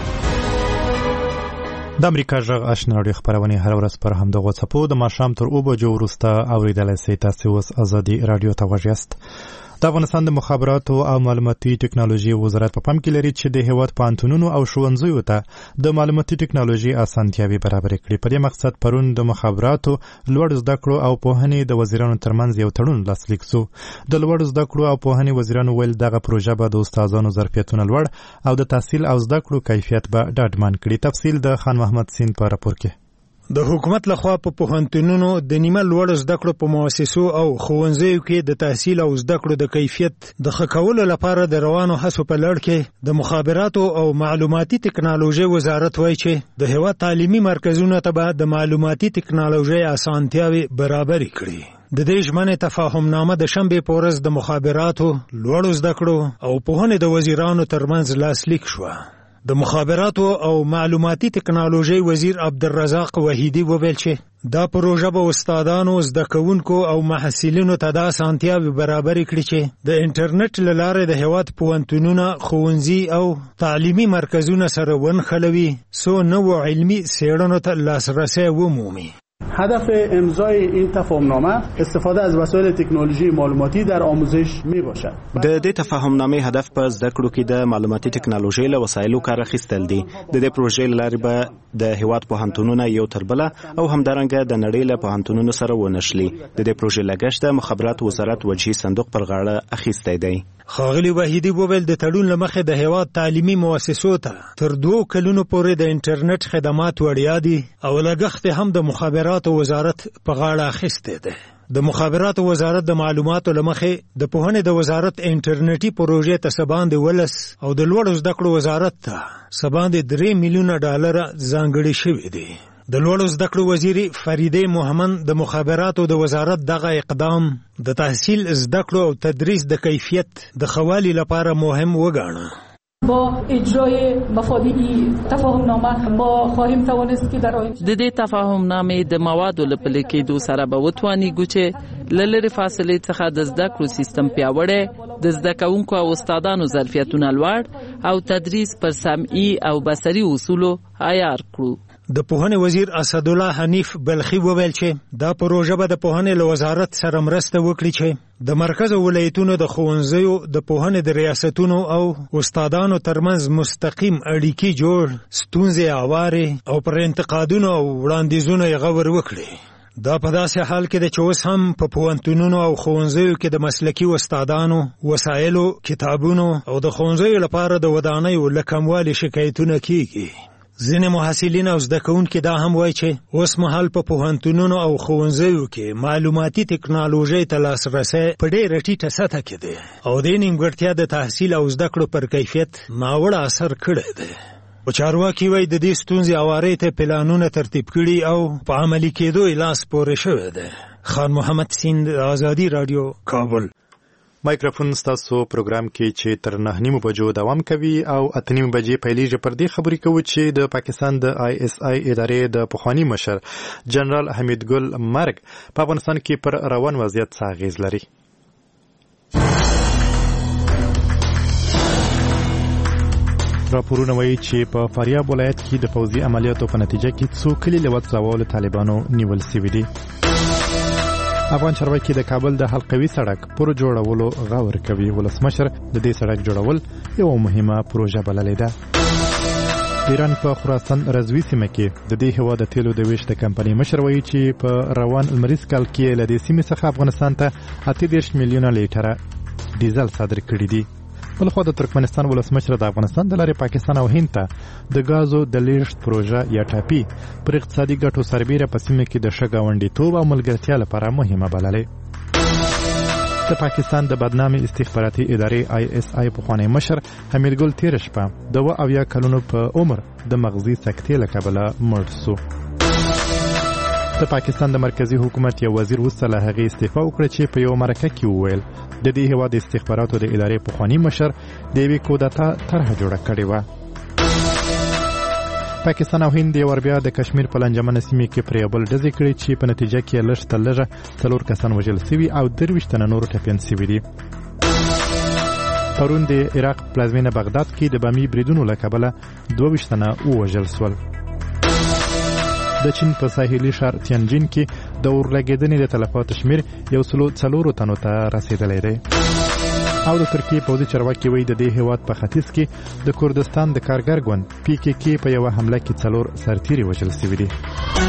د امریکا غږ آشنا رادیو خبرونه هر ورځ پر همدغه څپو د ماښام تر 2 بجو وروسته اوریدلای شئ. تاسو اوس ازادي رادیو ته غوږ یاست. د افغانستان د مخابراتو او معلوماتي ټکنالوژي وزارت په پام کې لري چې د هیواد پوهنتونونو او ښوونځیو ته د معلوماتي ټکنالوژي اسانتیاوې برابرې کړي. په دې مقصد پرون د مخابراتو لوړ زده کړو او پوهنې د وزیرانو ترمنځ یو تړون لاسلیک شو. د لوړ زده کړو او پوهنې وزیرانو ویل دغه پروژه به د استادانو ظرفیتونه لوړ او د تحصیل او زده کړو کیفیت به ډاډمن کړي. تفصیل د خان محمد سین په راپور کې. د حکومت لخوا په پوهنتونونو د نیمه لوړ زده کړو په مؤسسو او ښوونځیو کې د تحصیل او زده کړو د کیفیت د ښه کولو لپاره د روانو هڅو په لړ کې د مخابراتو او معلوماتي ټکنالوژي وزارت وایي چې د هیواد تعلیمي مرکزونو ته به د معلوماتي ټکنالوژي اسانتیاوې برابرې کړي. د دې ژمنې تفاهمنامه د شنبې په ورځ د مخابراتو لوړو زده کړو او پوهنې د وزیرانو ترمنځ لاسلیک شوه. د مخابراتو او معلوماتي ټکنالوژي وزیر عبدالرزاق وحیدی وویل چې دا پروژه به استادانو، زده کوونکو او محصلینو ته د اسانتیاوې برابرې کړي چې د انټرنیټ له لارې د هیواد پوهنتونونه، ښوونځي او تعلیمي مرکزونه سره ونښلوي څو نوو علمي څېړنو ته لاسرسی ومومي. هدف امضای این تفاهمنامه استفاده از وسایل تکنولوژی معلوماتی در آموزش می باشد. د دې تفاهمنامې هدف په زده کړو کې د معلوماتي ټکنالوژي له وسایلو کار اخیستل دي. د دې پروژې له لارې به د هیواد پوهنتونونه یو تر بله او همدارنګه د نړۍ له پوهنتونونو سره ونښلي. د دې پروژې لګښت د مخابراتو وزارت وجهي صندوق پر غاړه اخیستی دی. ښاغلي وحیدي وویل د تړون له مخې د هیواد تعلیمي مؤسسو ته تر 2 کلونو پورې د انټرنیټ خدمات وړیا دي او لګښت هم د مخابراتو وزارت په غاړه اخیستی دی. د مخابراتو وزارت د معلوماتو له مخې د پوهنې د وزارت انټرنیټي پروژې ته څه باندې 10 او د لوړو زده کړو وزارت ته څه باندې 3 میلیونه ډالره ځانګړي شوي دي. د لوړو زده کړو وزیر فریده محمد د مخابراتو د وزارت دغه اقدام د تحصیل، زده کړو او تدریس د کیفیت د ښه والي لپاره مهم وګاڼه. با اجرای مفادی تفاهمنامه ما خواهیم توانست که در آینده د دې تفاهمنامې د موادو له پلي کېدو سره به وتوانیږو چې له لرې فاصلې څخه د زده کړو سیستم پیاوړی، د زده کوونکو او استادانو ظرفیتونه لوړ او تدریس پر سمعي او بصري اصولو عیار کړو. د پوهنې وزیر اسدالله حنیف بلخي وویل چې دا پروژه به د پوهنې له وزارت سره مرسته وکړي چې د مرکز او ولایتونو د ښوونځیو د پوهنې د ریاستونو او استادانو ترمنځ مستقیم اړیکې جوړ، ستونزې هوارې او پر انتقادونو او وړاندیزونو یې غور وکړي. دا په داسې حال کې ده چې اوس هم په پوهنتونونو او ښوونځیو کې د مسلکي استادانو، وسایلو، کتابونو او د ښوونځیو لپاره د ودانیو له کموالي شکایتونه کیږي. ځینې محصلین او زده کوونکي دا هم وایي چې اوس مهال په پوهنتونونو او ښوونځیو کې معلوماتي ټکنالوژۍ ته لاسرسی په ډېره ټیټه سطحه کې دی او دې نیمګړتیا د تحصیل او زده کړو پر کیفیت ناوړه اثر کړی دی. په چارواکي وایي د دې ستونزې هوارۍ ته پلانونه ترتیب کړي او په عملي کېدو یې لاس پورې شوی دی. خان محمد سیند، آزادي راډیو، کابل. مایکروفون ستاسو پروګرام کې چې تر 9:30 بجو دوام کوي او 8:30 بجې پیلېږي. پر دې خبرې کوو چې د پاکستان د ISI ادارې د پخوانی مشر جنرال حمید ګل مرګ په افغانستان کې پر روان وضعیت څه اغیز لري. راپورونه وایي چې په فاریاب ولایت کې د پوځي عملیاتو په نتیجه کې څو کلي له وسلوالو طالبانو نیول شوي دي. افغان چارواکي د کابل د حلقوي سړک پر جوړولو غور کوي. ولسمشر د دې سړک جوړول یو مهمه پروژه بللې ده. ایران په خراسان رضوي سیمه کې د دې هوا د تیلو د ویش د کمپنۍ مشر وایي چې په روان المریز کال کې له دې سیمې څخه افغانستان ته 38 میلیونه لیټره ډیزل صادر کړي دي. بلخوا د ترکمنستان ولسمشر د افغانستان د لارې پاکستان او هند ته د غازو د لیږد پروژه یا ټاپي پر اقتصادي ګټو سربیره په سیمه کې د ښه ګاونډیتوب او ملګرتیا لپاره مهمه بللې. د پاکستان د بدنامي استخباراتي ادارې ISI پخوانی مشر حمید ګل تیر شپه د 70 کلونو په عمر د مغزي سکتې له کبله مړ شو. د پاکستان د مرکزی حکومت یو وزیر وسله هغه استعفا وکړه چې په یو مرکه کې وویل د دې هوا د استخباراتو د ادارې پخوانی مشر د یوې کودتا طرحه جوړه کړې و. پاکستان او هند یو بیا د کشمیر په لنجمنه سیمه کې پر یو بل ډزې کړې چې په نتیجه کې لږ تر لږه 4 کسان وژل شوي او 23 تنه نور ټپیان شوي دي. پرون د عراق پلازمینه بغداد کې د بمي بریدونو له کبله 22 تنه ووژل شول. د چین په ساحلي ښار تیانجین کې د اورلګیدنې د تلفاتو شمیر 104 تنو ته رسیدلی دی. او د ترکیې پوځي چارواکي وایي د دې هیواد په ختیځ کې د کردستان د کارګر ګوند PKK په یوه حمله کې 4 سرتیري وژل شوي دي.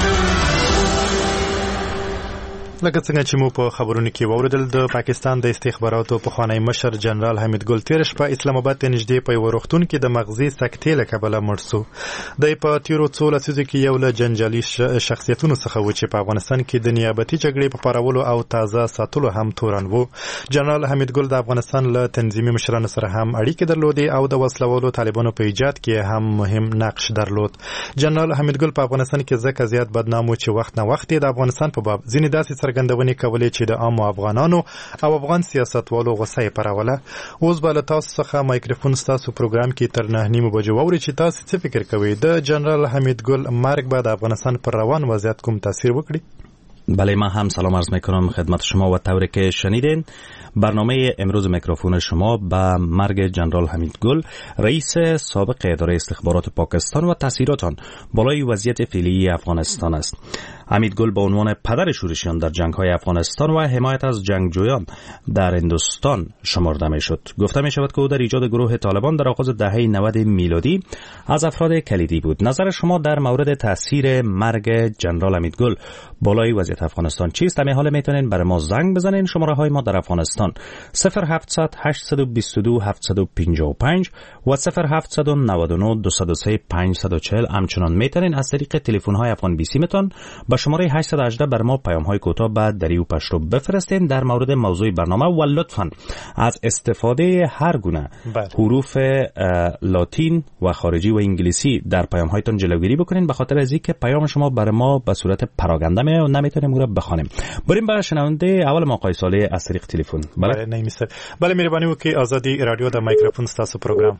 لکه څنګه چې مو په خبرونو کې واوریدل د پاکستان د استخباراتو پخوانی مشر جنرال حمید ګل تیر شپه اسلام آباد ته نږدې په یو روغتون کې د مغزي سکتې له کبله مړ شو. د په تیرو څو لسیزو کې یو له جنجالي شخصیتونو څخه و چې په افغانستان کې د نیابتي جګړې په پارولو او تازه ساتلو هم تورن و. جنرال حمید ګل د افغانستان له تنظیمي مشرانو سره هم اړیکې درلودې او د وسلوالو طالبانو په ایجاد کې هم مهم نقش درلود. جنرال حمید ګل په افغانستان کې ځکه زیات بدنام و چې وخت نه وخت د افغانستان په باب ځینې داسې څرګندونې کولې چې د عامو افغانانو او افغان سیاستوالو غوسه یې پاروله. اوس به له تاسو څخه مایکروفون ستاسو پروګرام کې تر 9:30 بجو واورئ چې تاسو څه فکر کوئ. د جنرال حمید گل مرگ به د افغانستان پر روان وضعیت کوم تاثیر وکړي؟ بله، ما هم سلام عرض میکنم خدمت شما و طوری که شنیدین برنامه امروز میکروفون شما به مرگ جنرال حمید گل رئیس سابق اداره استخبارات پاکستان و تاثیرات آن بالای وضعیت فعلی افغانستان است. حمید گل به عنوان پدر شورشیان در جنگ‌های افغانستان و حمایت از جنگجویان در هندوستان شمرده میشد. گفته می شود که او در ایجاد گروه طالبان در آغاز دهه 90 میلادی از افراد کلیدی بود. نظر شما در مورد تاثیر مرگ جنرال حمید گل بالای وضعیت افغانستان چیست؟ همین حالا میتونین برای ما زنگ بزنین. شماره های ما در افغانستان 0700 822 755 و 0799 203 540. همچنان میتونین از طریق تلفن های افغان بیسی متون با شماره 818 بر ما پیام های کوتاه به دری و پشتو بفرستین در مورد موضوع برنامه و لطفاً از استفاده هر گونه حروف لاتین و خارجی و انگلیسی در پیام هایتون جلوگیری بکنین، به خاطر از اینکه پیام شما برای ما به صورت پراگنده میاد و نمیتونیم اون رو بخوانیم. بریم به شنونده اول ما آقای صالح از طریق تلفن. بله نمیشه. بله مهرباني وکړئ آزادي رادیو د مایکروفون ستاسو پروګرام.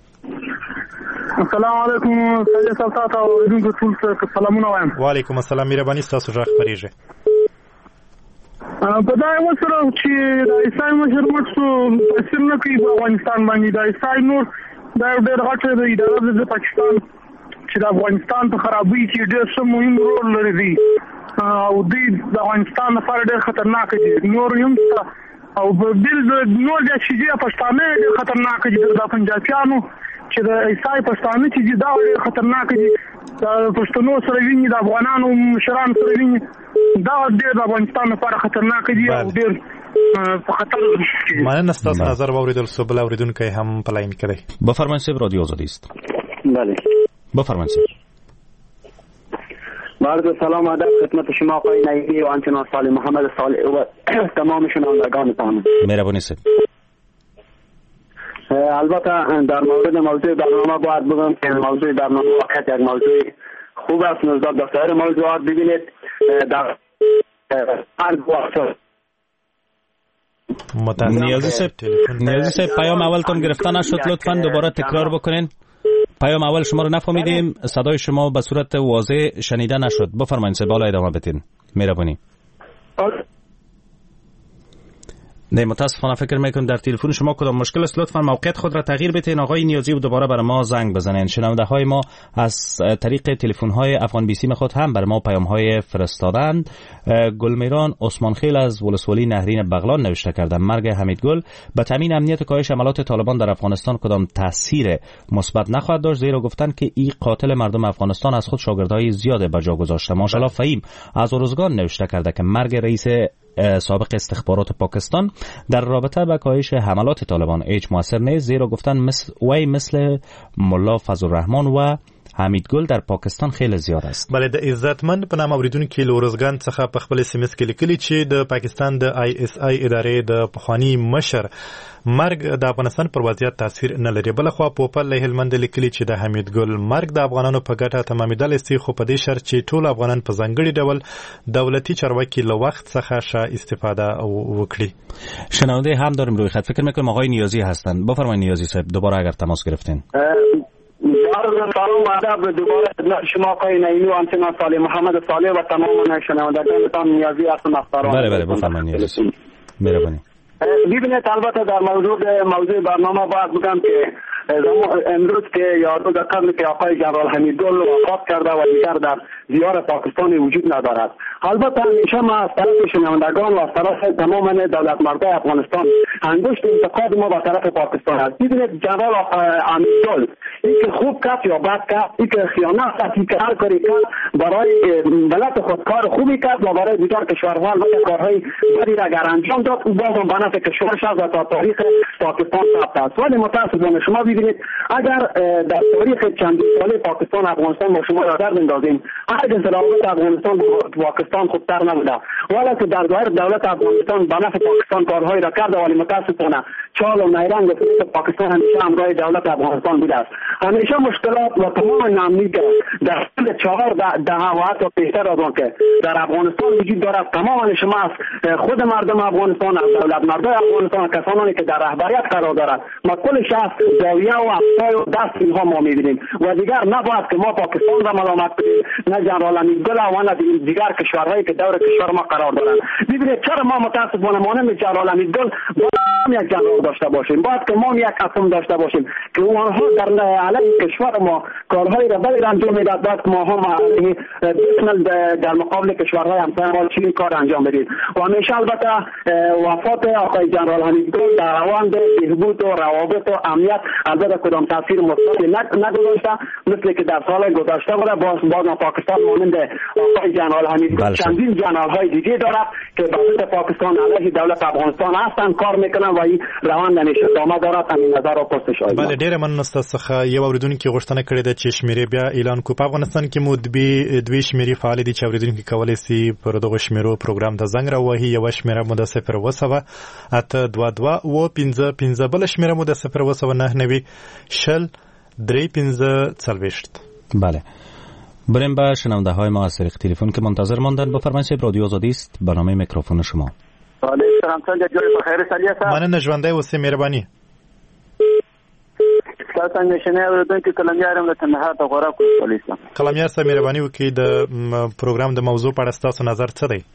السلام علیکم سید صاحب او دغه ټول سلامونه وایم. وعلیکم السلام. مهرباني ستاسو راخ پریږه. په دا یو سره چې د ایسای مشر مڅو تاثیر نه کوي په افغانستان باندې. د ایسای نور دا ډېر غټه د اداره د پاکستان چې د افغانستان په خرابۍ کې ډېر څه مهم رول لري او د افغانستان لپاره ډېر خطرناک دي. نور هم او بل نور د شیجه پښتانه ډېر خطرناک دي. د پنجابیانو چې د ایسای پښتانه چې دا ډېر خطرناک دي. د پښتنو سره ویني، د افغانانو مشران سره ویني، دا ډېر د افغانستان لپاره خطرناک دي او ډېر په خطر کې. مننه ستاسو نظر واوریدل شو. بل اوریدونکو هم په لاین کې دی. بفرمایئ رادیو آزادی است. بله بفرمایئ. عرض سلام ادب خدمت شما آقای نایبی و همچنین صالح محمد صالح و تمام شنوندگانتان. مهربانی سید. البته در مورد موضوع برنامه باید بگم که موضوع برنامه واقعا یک موضوع خوب است. نظر به سایر موضوعات ببینید در هر وقت نیازی سید پیام اولتون گرفته نشد، لطفاً دوباره تکرار بکنین. پیام اول شما رو نفهمیدیم، صدای شما به صورت واضح شنیده نشد. بفرمایید سید، بالا ادامه بدین. مهربانی. نه متاسفانه فکر میکنم در تلفن شما کدام مشکل است. لطفا موقعیت خود را تغییر بدین آقای نیازی و دوباره برای ما زنگ بزنین. شنونده های ما از طریق تلفن های افغان بی سی خود هم برای ما پیام های فرستادند. گلمیران عثمان خیل از ولسوالی نهرین بغلان نوشته کردند مرگ حمیدگل به تامین امنیت و کاهش عملات طالبان در افغانستان کدام تاثیر مثبت نخواهد داشت، زیرا گفتند که این قاتل مردم افغانستان از خود شاگردای زیاد به جا گذاشته. ماشاءالله فهیم از ارزگان نوشته کرده که مرگ رئیس سابق استخبارات پاکستان در رابطه با کاهش حملات طالبان هیچ موثر نیست، زیرا گفتن مثل ملا فضل الرحمن و حمیدگل در پاکستان خیلی زیاد است. بله، د عزتمند په نام اوریدونکو لورزګان څخه په خپل سیمس کې لیکلي چې د پاکستان د ISI ادارې د پخوانی مشر مرګ د افغانستان پر وضعیت تاثیر نه لري. بل خو په پل هلمند لیکلي چې د حمیدګل مرګ د افغانانو په ګټه تمامېدل سي، خو په دې شرط چې ټول افغانان په ځانګړي ډول دولتي چارواکي له وخت څخه ښه استفاده وکړي. شنونده هم داریم روی خط، فکر می‌کنم آقای نیازی هستند. بفرمایید نیازی صاحب، دوباره اگر تماس گرفتین. سلام ادب دوباره خدمت شما آقای نعیمی و همچنین صالح محمد صالح و تمام شنوندگانتان نیازی هستم اخترام. بله بفرمایید نیازی. مهربانی. ببینید البته در موضوع برنامه باید بگم که امروز که یادو در قبل که آقای جنرال حمیدگل وفات کرده و دیگر در دیار پاکستان وجود ندارد. البته همیشه ما از طرف شنوندگان و از طرف تمام دولت مردای افغانستان انگشت انتقاد ما به طرف پاکستان است. ببینید جنرال حمیدگل این که خوب کرد یا بد کرد، این که خیانت کرد، این که هر کاری کرد برای ملت خود کار خوبی کرد و برای دیگر کشورها کارهای بدی را اگر انجام داد او باز هم به نفع کشورش است و تا تاریخ پاکستان ثبت است. ولی متاسفانه شما ببینید اگر در تاریخ چندین ساله پاکستان افغانستان با شما را در بندازیم، هرگز روابط افغانستان با پاکستان خوبتر نبوده، ولی که در ظاهر دولت افغانستان به نفع پاکستان کارهایی را کرده، ولی متاسفانه چال و نیرنگ پاکستان همیشه همراه دولت افغانستان بوده است. همیشه مشکلات و تمام ناامنی که در طول 4 دهه و حتی بیشتر از آن که در افغانستان وجود دارد تماما شما از خود مردم افغانستان، از دولت مردای افغانستان، کسانی که در رهبریت قرار دارد، ما کل شخص زاویه و افسای و دست اینها ما میبینیم و دیگر نباید که ما پاکستان را ملامت کنیم، نه جنرال حمیدگل و نه دیگر کشورهایی که دور کشور ما قرار دارند. ببینید چرا ما متاسفانه مانند جنرال حمیدگل یک جنرال داشته باشیم، باید که ما یک قسم داشته باشیم که اونها در علیه کشور ما کارهایی را بدی انجام میداد، باید که ما هم در مقابل کشورهای همسایه ما چنین کار انجام بدیم. و همیشه البته وفات آقای جنرال حمیدگل در روند بهبود و روابط و امنیت البته کدام تاثیر مثبتی نگذاشته، مثل که در سال گذشته بوده. باز پاکستان مانند آقای جنرال حمیدگل چندین جنرال‌های دیگه دارد که به پاکستان علیه دولت افغانستان هستن کار میکنن و این روند همیشه ادامه دارد. همین نظر او پوسټ شوی. بله ډیره مننه ستاسو څخه. یو اوریدونکو غوښتنه کړې ده چې شمیرې بیا اعلان کو. په افغانستان کې مو دوی شمیرې فعال دي چې اوریدونکو کولای شي پر دغه شمیرو پروګرام ته زنګ راوهي. یو شمیره مو د 0 8 2 2 و 15 15 بل شمیره مو د 0 9 9 شل 3 15 40. بله بریم به شنونده های ما از طریق تلفن که منتظر ماندن. بفرمایید رادیو آزادی است، برنامه میکروفون شما. بله سلام، څنګه جوړ په خیر سالي تاسو؟ مننه ژوندۍ اوسې، مهرباني. تاسو نشنه اوریدونکو کلمیارم له تنها ته غوړه کولی شم. کلمیار سره مهرباني وکړئ د پروګرام د موضوع په اړه تاسو نظر څه دی؟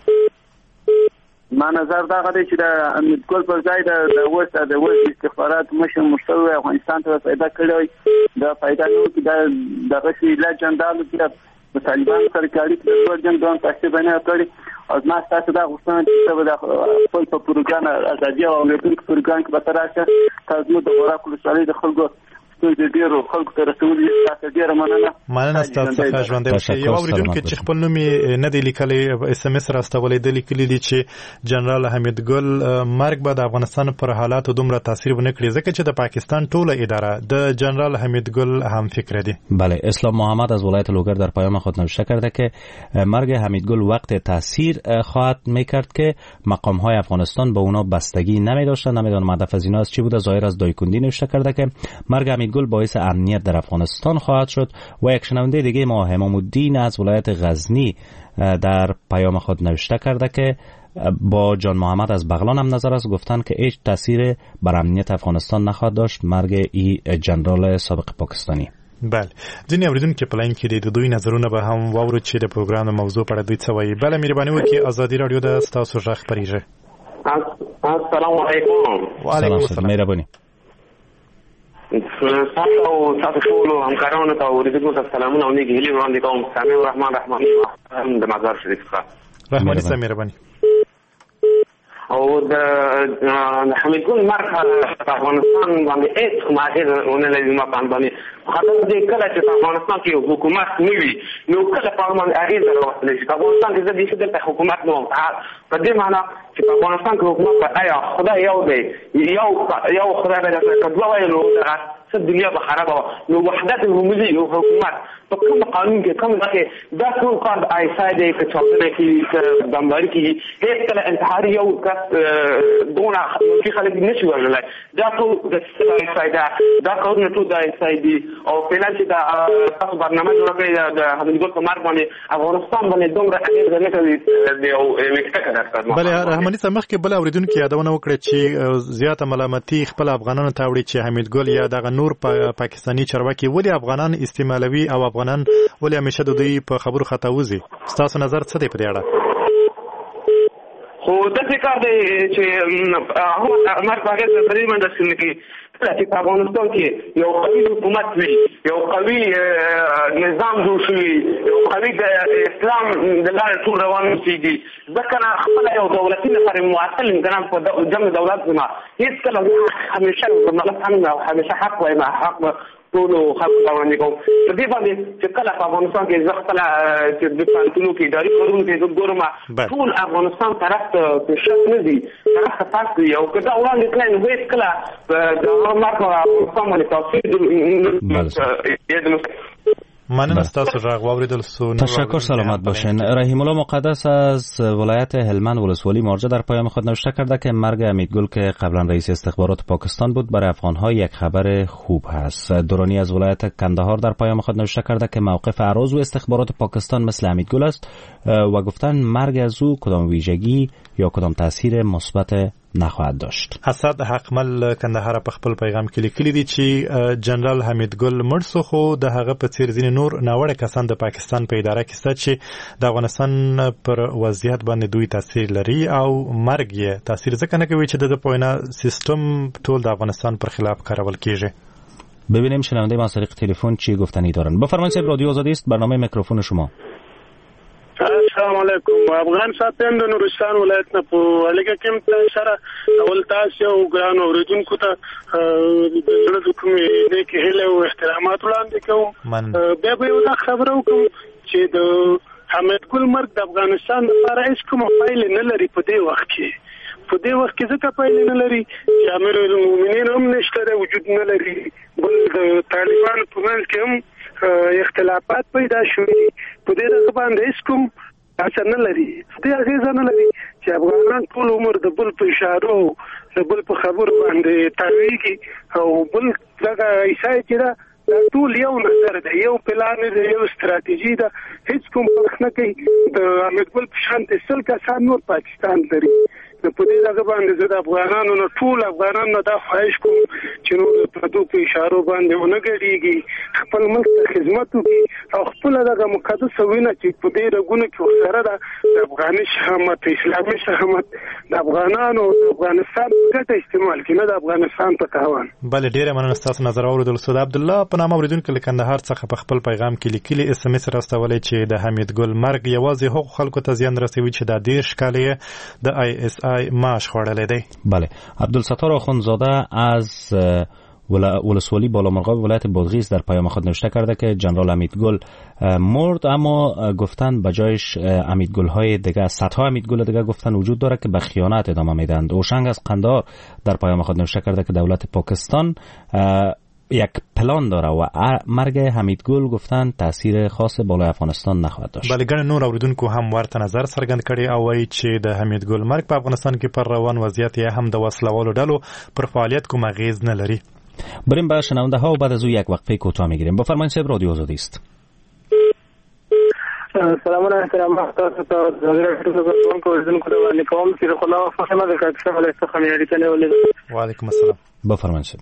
ما نظر دا غوډه چې د حمیدګل پر ځای د وس استخبارات مشر مشتوي افغانستان ته پیدا کړی دا پیدا نو چې د غشي لجندالو کې د طالبان سره کاری د ورجن دوه تاسو باندې کړی او ما تاسو دا غوښتنه چې د خپل په پروګرام ازادي او امنیت پروګرام کې به تراشه تاسو د غوړه کولو سره د خلکو ستونزې ډېرو خلکو ته رسولي. تاسو ډېره مننه ستاسو څخه ژوندی اوسئ. یو اورېدونکی چې خپل نوم یې نه دی لیکلی SMS راستولی دی، لیکلي دي چې جنرال حمید ګل مرګ به د افغانستان پر حالاتو دومره تاثیر ونه کړي ځکه چې د پاکستان ټوله اداره د جنرال حمید گل هم فکر دی. بله، اسلام محمد از ولایت لوگر در پیام خود نوشته کرده که مرگ حمید گل وقت تاثیر خواهد میکرد که مقام های افغانستان به اونا بستگی نمی داشتن. نمیدونم هدف از اینا از چی بوده. ظاهر از دایکندی نوشته کرده که مرگ حمید گل باعث امنیت در افغانستان خواهد شد. و یک شنونده دیگه ما همام الدین از ولایت غزنی در پیام خود نوشته کرده که با جان محمد از بغلان هم نظر است، گفتن که هیچ تاثیر بر امنیت افغانستان نخواهد داشت مرگ ای جنرال سابق پاکستانی. بله، ځینې اوریدونکو په لاین کې د دوی نظرونه به هم واورو چې د پروګرام موضوع په اړه دوی څه وایي. بله، مهرباني وکړئ، ازادي رادیو د ستاسو غږ خپرېږي. السلام علیکم. وعلیکم السلام. مهرباني. تاسو ټول همکارانو ته اوریدونکو ته سلامونه او نیک هیلې وړاندې کوم. سامع الرحمن رحماني د مزار شریف څخه. رحماني صاحب مهرباني. او د حمید ګل مرګ په افغانستان باندې هیڅ کوم اغېز ونه لري. ما باندې خاطر دې کله چې په افغانستان کې حکومت نه وي نو کله په باندې اغېز راوستل شي. په افغانستان کې د دې د حکومت نو په دې معنی چې په افغانستان کې حکومت آیا خدای یو دی، یو خدای به د دوه وایي نو څه دنیا به خرابه وه. نو وحدت عمومي او حکومت په کوم قانون کې کوم ځای دا ټول کار د آیسای دی که چاپلې کېږي که بمباري کېږي هېڅ کله انتحاري یو کس دونه ملکي خلک نه شي وژلی. دا ټول د آیسای ده، دا کارونه ټول د آیسای دي. او فعلا چې دا تاسو برنامه جوړه کړې د حمید ګل په مرګ باندې افغانستان باندې دومره اغېز نه کوي. یو ټکه درکړم. بله، رحماني صاحب مخکې بل اورېدونکي یادونه وکړه چې زیاته ملامتي خپل افغانانو ته وړي چې حمید ګل یا دغه نور پاکستاني چارواکي ولې افغانان استعمالوي او افغانان ولې همیشه د دوی په خبرو خطا وځي. ستاسو نظر څه دی په دې اړه؟ خو داسې کار دی چې مرګ په هغې سره درې منډه سن کې چې په افغانستان کې یو قوي حکومت وي، یو قوي نظام جوړ شوي، یو قوي د اسلام د لارې ټول روان اوسېږي. ځکه نه خپله یو دولتي نفر معطل امکانات په جمع دولت زما هېڅکله همیشه ژورنالست هم او همیشه حق وایم، حق ټولو خلکو ته وړاندې کوم. په دې باندې چې کله په افغانستان کې زه خپله چې د پوهنتونو کې اداري کارونو کې زه ګورم ټول افغانستان طرف ته پیشرفت نه ځي، طرف ته فرق وي. او که دا وړاندې کړی نو هېڅکله د مرګ په افغانستان باندې تاثیر مننه ستاسو غږ واوریدل سو. تشکر، سلامت باشین. رحیم الله مقدس از ولایت هلمند ولسوالی مارجه در پیام خود نوشته کرده که مرگ حمید گل که قبلا رئیس استخبارات پاکستان بود برای افغان‌ها یک خبر خوب هست. درانی از ولایت کندهار در پیام خود نوشته کرده که موقف اعراض و استخبارات پاکستان مثل حمید گل است و گفتن مرگ از او کدام ویژگی یا کدام تاثیر مثبت نخواهد داشت. اسد حقمل کندهار په خپل پیغام کې لیکلي دي چې جنرال حمید ګل مړ شو، خو د هغه په څیر ځینې نور ناوړه کسان د پاکستان په اداره کې شته چې د افغانستان پر وضعیت باندې دوی تاثیر لري او مرګ یې تاثیر ځکه نه کوي چې د پوینا سیستم ټول د افغانستان پر خلاف کارول کیږي. ببینیم شنونده ما از طریق تلفن چی گفتنی دارن. بفرمایید صاحب، رادیو آزادی است، برنامه میکروفون شما. السلام علیکم. افغان ساتین د نورستان ولایت نه په اړه کې سره اول تاسو او ګران اوریدونکو ته د زړه د کومې د کې هله او احترامات وړاندې کوم. بیا به یو خبره وکم چې د حمید ګل مرګ د افغانستان لپاره هیڅ کوم پایله نه لري. په دې وخت کې ځکه پایله نه لري چې امیر المؤمنین هم نشته، وجود نه لري. بل د طالبان په منځ کې هم اختلافات پیدا شوي. په دې رغ باندې هیڅ کوم اثر نه لري، دې اغېز نه لري چې افغانان ټول عمر د بل په اشارو د بل په خبرو باندې تاویږي او بل دغه ایسای چې دا ټول یو نظر دی، یو پلان دی، یو استراتیژي ده. هیڅ کوم فرق نه کوي. د حمید ګل په شان سل کسان نور پاکستان لري. په دې ځای باندې زه د افغانانو نه ټول افغانانو نه دا خواهش کوم چې نور د پردو په اشارو باندې ونه ګډېږي، خپل ملک ته خدمت وکړي او خپله دغه مقدسه وینه چې په دې رګونو کې ورسره ده د افغاني شهامت، اسلامي شهامت د افغانانو د افغانستان په ګټه استعمال کړي، نه د افغانستان په تاوان. بله، ډېره مننه ستاسو نظر واورېدل سو. د عبدالله په نامه اورېدونکي له کندهار څخه په خپل پیغام کې لیکلي SMS راستولی چې د حمید ګل مرګ یوازې هغو خلکو ته زیان رسوي چې دا 10 کاله یې د ISI معاش خوړلی دی. بله، عبدالستار آخوندزاده از ولسوالی بالامرغاب ولایت بادغیس در پیام خود نوشته کرده که جنرال امیدگل مرد، اما گفتن بجایش امیدگل‌های دیگه، صدها امیدگل دیگه گفتن وجود داره که به خیانت ادامه میدن. اوشنگ از قندهار در پیام خود نوشته کرده که دولت پاکستان یک پلان داره و مرگ حمیدگل گفتن تاثیر خاص بالای افغانستان نخواهد داشت. بله، ګڼ نور اوریدونکو هم ورته نظر څرګند کړي او وایي چې د حمیدګل مرګ په افغانستان کې پر روان وضعیت یا هم د وسلوالو ډلو پر فعالیت کوم اغیز نه لري. بریم به شنونده ها و بعد از او یک وقفه کوتاه میگیریم. بفرمایید صاحب، رادیو آزادی است. سلام علیکم تاسو ته زګر کو اوریدونکو باندې کوم چې خلا فاطمه د کاکشن له څخه مې اړیکه نه ولې. وعلیکم السلام. بفرمایید صاحب.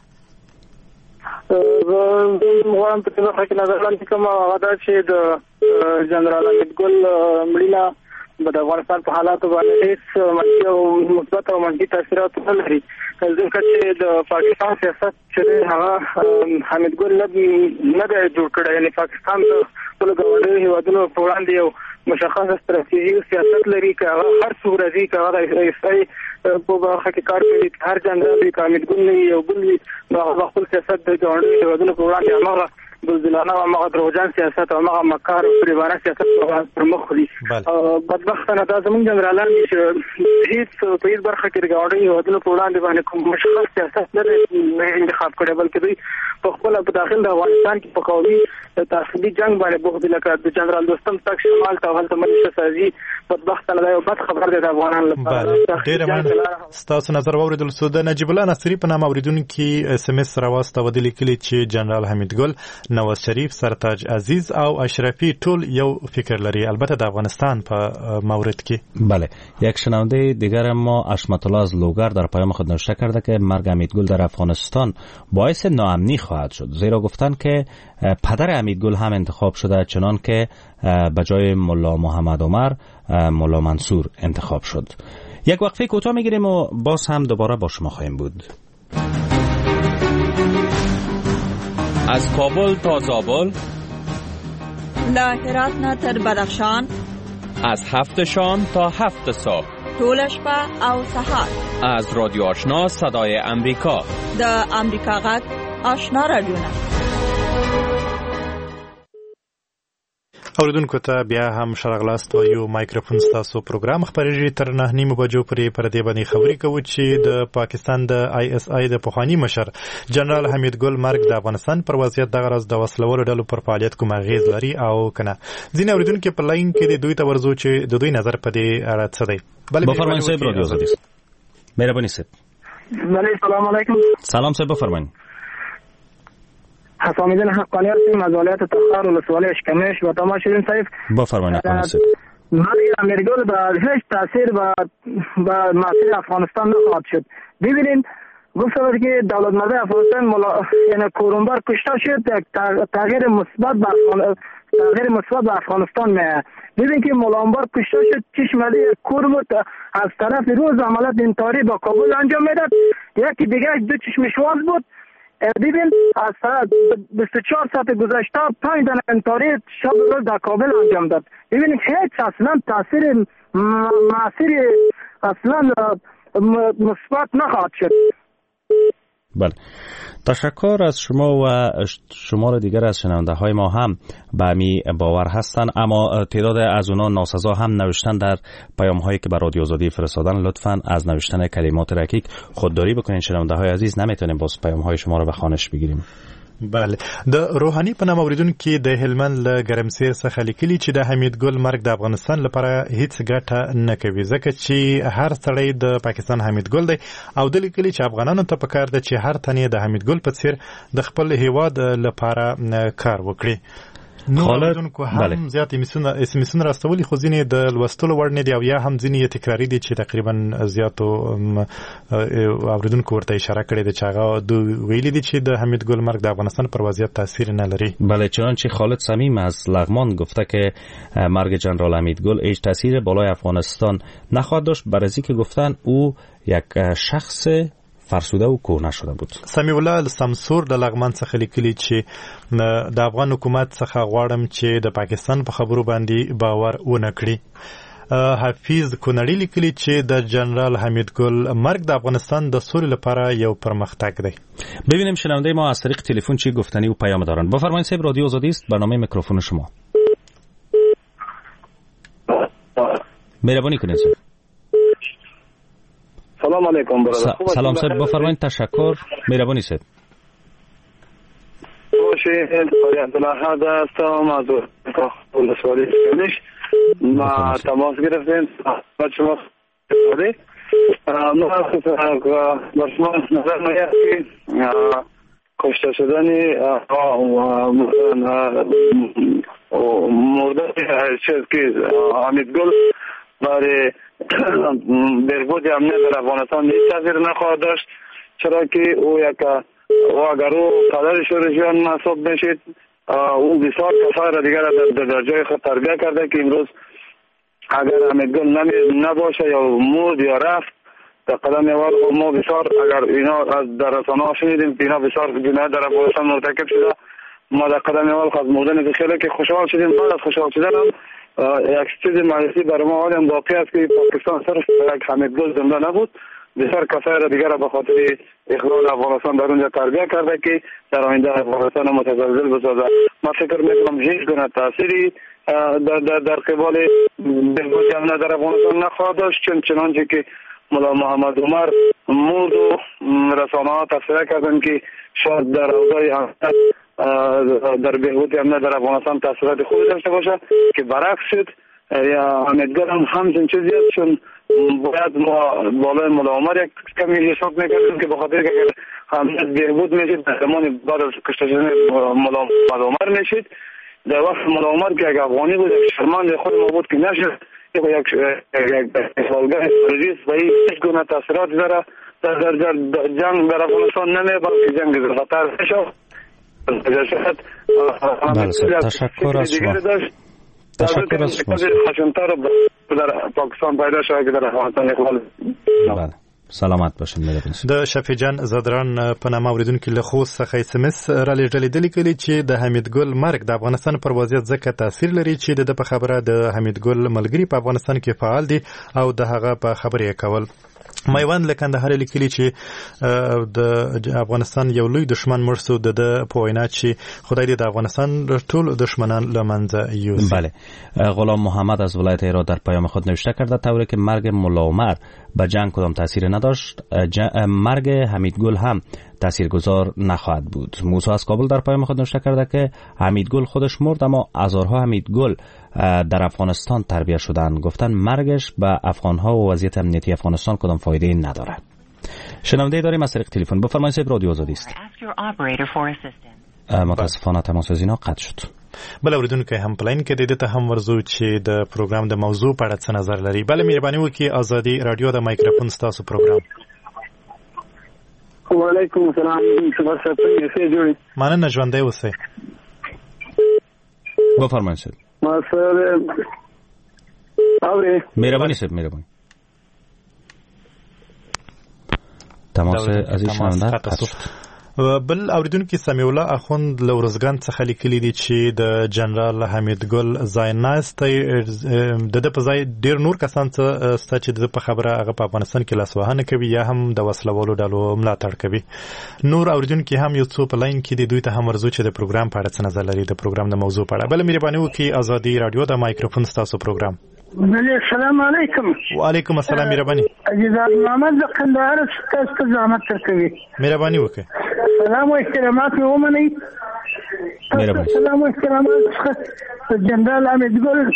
غواړم په دې کې نظر لاندې کوم غواړم چې د جنرال امیدګل مړینه د افغانستان په حالاتو باندې هیڅ منفي او مثبت او منفي تاثیرات نه لري. ځکه چې د پاکستان سیاست چې هغه حمیدګل نه دی جوړ کړی، یعنی پاکستان د خپل ګاونډیو هیوادونو په وړاندې یو مشخص ستراتیژیک سیاست لري چې هغه هر څو ورځې چې هغه د اسرائیل په برخه کې کار کوي، هر جنرال د حمیدګل نه یو بل وي، هغه خپل سیاست د ګاونډیو هیوادونو په وړاندې هغه بلدلانه او هغه دروغجن سیاست او هغه مکار او فریبانه سیاست پر مخ وړي. بدبختانه دا زموږ جنرالان چې هیڅ په هیڅ برخه کې د ګاونډیو هیوادونو په وړاندې باندې کوم مشخص سیاست نه انتخاب کړی، بلکې دوی په خپل په داخل د افغانستان کې په قومي تعصبي جنگ باندې بوخت دي، لکه د جنرال دوستم تک شمال ته هلته ملیشه سازي. بدبختانه دا یو بد خبر دی د افغانانو لپاره. ډېره مننه. ستاسو نظر واوریدل شو. د نجیب الله نصری په نامه اوریدونکي اس ام اس راوستو د لیکلي چې جنرال حمیدګل، نواز شریف، سرتاج عزیز او اشرفی ټول یو فکر لري، البته د افغانستان په مورد کې. بله، یک شنونده دیگر ما اشمت الله از لوگر در پیام خود نوشته کرده که مرگ حمیدگل در افغانستان باعث ناامنی خواهد شد، زیرا گفتن که پدر حمیدگل هم انتخاب شده، چنان که به جای ملا محمد عمر ملا منصور انتخاب شد. یک وقفه کوتاه میگیریم و باز هم دوباره با شما خواهیم بود. از کابل تا زابل، له هرات نه تر بدخشان، از 7 شام تا 7 صبح، ټول شپه او سهار. از رادیو آشنا صدای امریکا، د امریکا غږ آشنا رادیو. اوریدونکو ته بیا هم شرغلاست او یو مایکروفون ستاسو پروګرام خبرېږي تر 9:30 بجو پورې پر دې باندې خبرې کوو چې د پاکستان د آی اس آی د پخوانی مشر جنرال حمیدګل مرګ د افغانستان پر وضعیت دغه راز د وسلوالو ډلو پر فعالیت کوم اغیز لري او کنه. ځینې اوریدونکو په لاین کې د دوی ته ورزو چې د دوی نظر په دې اړه څه دی. بفرمایئ صاحب، رادیو آزادی. مهرباني صاحب. سلام علیکم. سلام صاحب، بفرمایئ. حسام الدین حقانی هستم از ولایت تخار ولسوالی اشکمش و تمام شدیم صاحب. بفرمایید حقانی صاحب. مرگ امیرگل به هیچ تاثیر به مسیر افغانستان نخواهد شد. ببینید گفتم که دولت مرد افغانستان یعنی کورنبر کشته شد، تغییر مثبت به افغانستان میاد. ببین که مولانبر کشته شد، چشمالی کور بود، از طرف روز عملیات انتحاری با کابل انجام میداد، یکی دیگه دو چشمشواز بود. ببین از 24 ساعت گذشته 5 دانه انتحاری شب روز در کابل انجام داد. ببینید هیچ اصلا تاثیر مسیر اصلا مثبت نخواهد شد. بله، تشکر از شما و شمار دیگر از شنونده های ما هم به همی باور هستند، اما تعداد از اونا ناسزا هم نوشتن در پیام هایی که به رادیو آزادی فرستادن. لطفاً از نوشتن کلمات رکیک خودداری بکنین شنونده های عزیز، نمیتونیم باز پیام های شما رو به خوانش بگیریم. بله، د روحاني په نام اوریدونکو د هلمند له ګرمسیر څخه لیکلي چې د حمیدګل مرګ د افغانستان لپاره هیڅ ګټه نه کوي، ځکه چې هر سړی د پاکستان حمیدګل دی او د لیکلي چې افغانانو ته پکار ده چې هر تنه د حمیدګل په څیر د خپل هیواد لپاره کار وکړي. اوریدونکو هم زیات اسمسونه راستولي، خو ځینې د لوستلو وړ نه دي او یا هم ځینې تکراری دي چې تقریبا زیاتو اوریدونکو ورته اشاره کړې ده چې هغه دوی ویلي دي چې د حمیدګل مرګ د افغانستان پر وضعیت تاثیر نه لري. بله، چنانچه خالد صمیم از لغمان گفته که مرگ جنرال حمیدګل هیچ تاثیر بالای افغانستان نخواهد داشت، برای که گفتن او یک شخص فرسوده و کهنه شده بود. سمیع الله سمسور د لغمان څخه لیکلي چې د افغان حکومت څخه غواړم چې د پاکستان په خبرو باندې باور ونه کړي. حفیظ کونړي لیکلي چې د جنرال حمیدګل مرګ د افغانستان د سولې لپاره یو پرمختګ دی. ببینیم شنونده ما از طریق تلفن چی گفتنی و پیام دارن. بفرمایید صاحب، رادیو آزادی است، برنامه میکروفون شما. مهربانی کنید صاحب. سلام علیکم برادر. سلام صاحب، بفرمایید. تشکر. مهربانی صاحب. عبدالله هستم از ولسوالی کنش. ما تماس گرفتیم با شما استفاده. ما بر شما نظر میاد که کشته شدن مرده چیز که حمیدگل برای بهبود امنیت در افغانستان هیچ تاثیر نخواهد داشت، چرا که او یک و اگر او پدر شورشیان محسوب میشید، او بسیار کسای را دیگر در جای خود تربیه کرده که امروز اگر حمیدگل نباشه یا مرد یا رفت در قدم اول، ما بسیار اگر اینا در رسانه‌ها شنیدیم که اینا بسیار جنایت در افغانستان مرتکب شده، ما در قدم اول خواهد مردن خیلی که خوشحال شدیم. بعد از خوشحال شدن هم یک چیز معرفی برای ما حالی هم باقی است که پاکستان صرف یک حمیدگل زنده نبود، بسیار کسای را دیگر به خاطر اخلال افغانستان در اونجا تربیه کرده که در آینده افغانستان متزلزل بسازه. من فکر میکنم هیچ گونه تأثیری در قبال بهبود امنیت در افغانستان نخواهد داشت، چنانچه که مولا محمد عمر مرد و رسانه ها تفسیر کردن که شاید در اوضاع امنیت در بهبود امنیت در افغانستان تاثیرات خوبی داشته باشه، که برعکس شد. یا حمیدگل هم همچین چیزی است، چون باید ما بالای مولا عمر یک کمی حساب میکردیم که بخاطر که اگر امنیت بهبود میشید در زمان بعد از کشته شدن مولا محمد عمر میشید، در وقت مولا عمر که یک افغانی بود، یک شرمند خود ما بود که نشد، یک افغانگاه تروریست و هیچ گونه تاثیراتی داره در جنگ در افغانستان نمی، بلکه جنگ در خطر میشه. تشکر از شما. تشکر از شما. خشمتر در پاکستان پیدا شده که در افغانستان اقبال. بله. سلامت باشین. د شفیع جان زدران په نامه اوریدونکو له خوست څخه SMS را لېږلې د لیکلي چې د حمیدګل مرګ د افغانستان پر وضعیت ځکه تاثیر لري چې د په خبره د حمیدګل ملګری په افغانستان کې فعال دي او د هغه په خبرې کول. میوند له کندهار لیکلي چې د افغانستان یو لوی دشمن مړ شو، د په وینا چې خدای دې د افغانستان ټول دشمنان له منځه یوسي. بله. غلام محمد از ولایت هرات در پیام خود نوشته کرده طوری که مرگ مولا عمر به جنگ کدام تاثیر نداشت، مرگ حمیدگل هم تاثیرگذار نخواهد بود. موسی از کابل در پیام خود نوشته کرده که حمیدگل خودش مرد اما هزارها حمیدگل در افغانستان تربیت شدن، گفتن مرگش به افغانها و وضعیت امنیتی افغانستان کدام فایده نداره. شنونده داریم از طریق تلفن. بفرمایید صاحب، رادیو آزادی است. متاسفانه تماس از اینا قطع شد. بل اوریدونکو هم پلاین کې د دې ته هم ورزو چې د پروګرام د موضوع په اړه څه نظر لري. بل مهرباني وکړئ ازادي رادیو د مایکروفون ستاسو پروګرام. وعلیکم السلام. صبح څه جوړی؟ مننه، ژوندی اوسئ. بفرمایید صاحب. ما سره مهربانی صاحب، مهربانی. تماس از این شنونده قطع شد. بل اوریدونکو سمیع الله اخوند له ورزګان څخه لیکلي دي چې د جنرال حمیدګل ځای ناستی د په ځای ډیر نور کسان څه چې د په خبره هغه په افغانستان کې لاسوهنه کوي یا هم د وسلوالو ډلو ملاتړ کوي. نور اوریدونکو هم یو څو په لاین کې دي، دوی ته هم ورزو چې د پروګرام په اړه څه نظر لري، د پروګرام د موضوع په اړه. بل مهرباني وکړئ ازادي رادیو د مایکروفون ستاسو پروګرام. السلام علیکم. وعلیکم السلام. مهرباني. عزیزان محمد د کندهار څخه زحمت کوي. مهرباني وکړئ. سلام و احترامات مې ومنئ. سلام و احترامات جنرال حمیدګل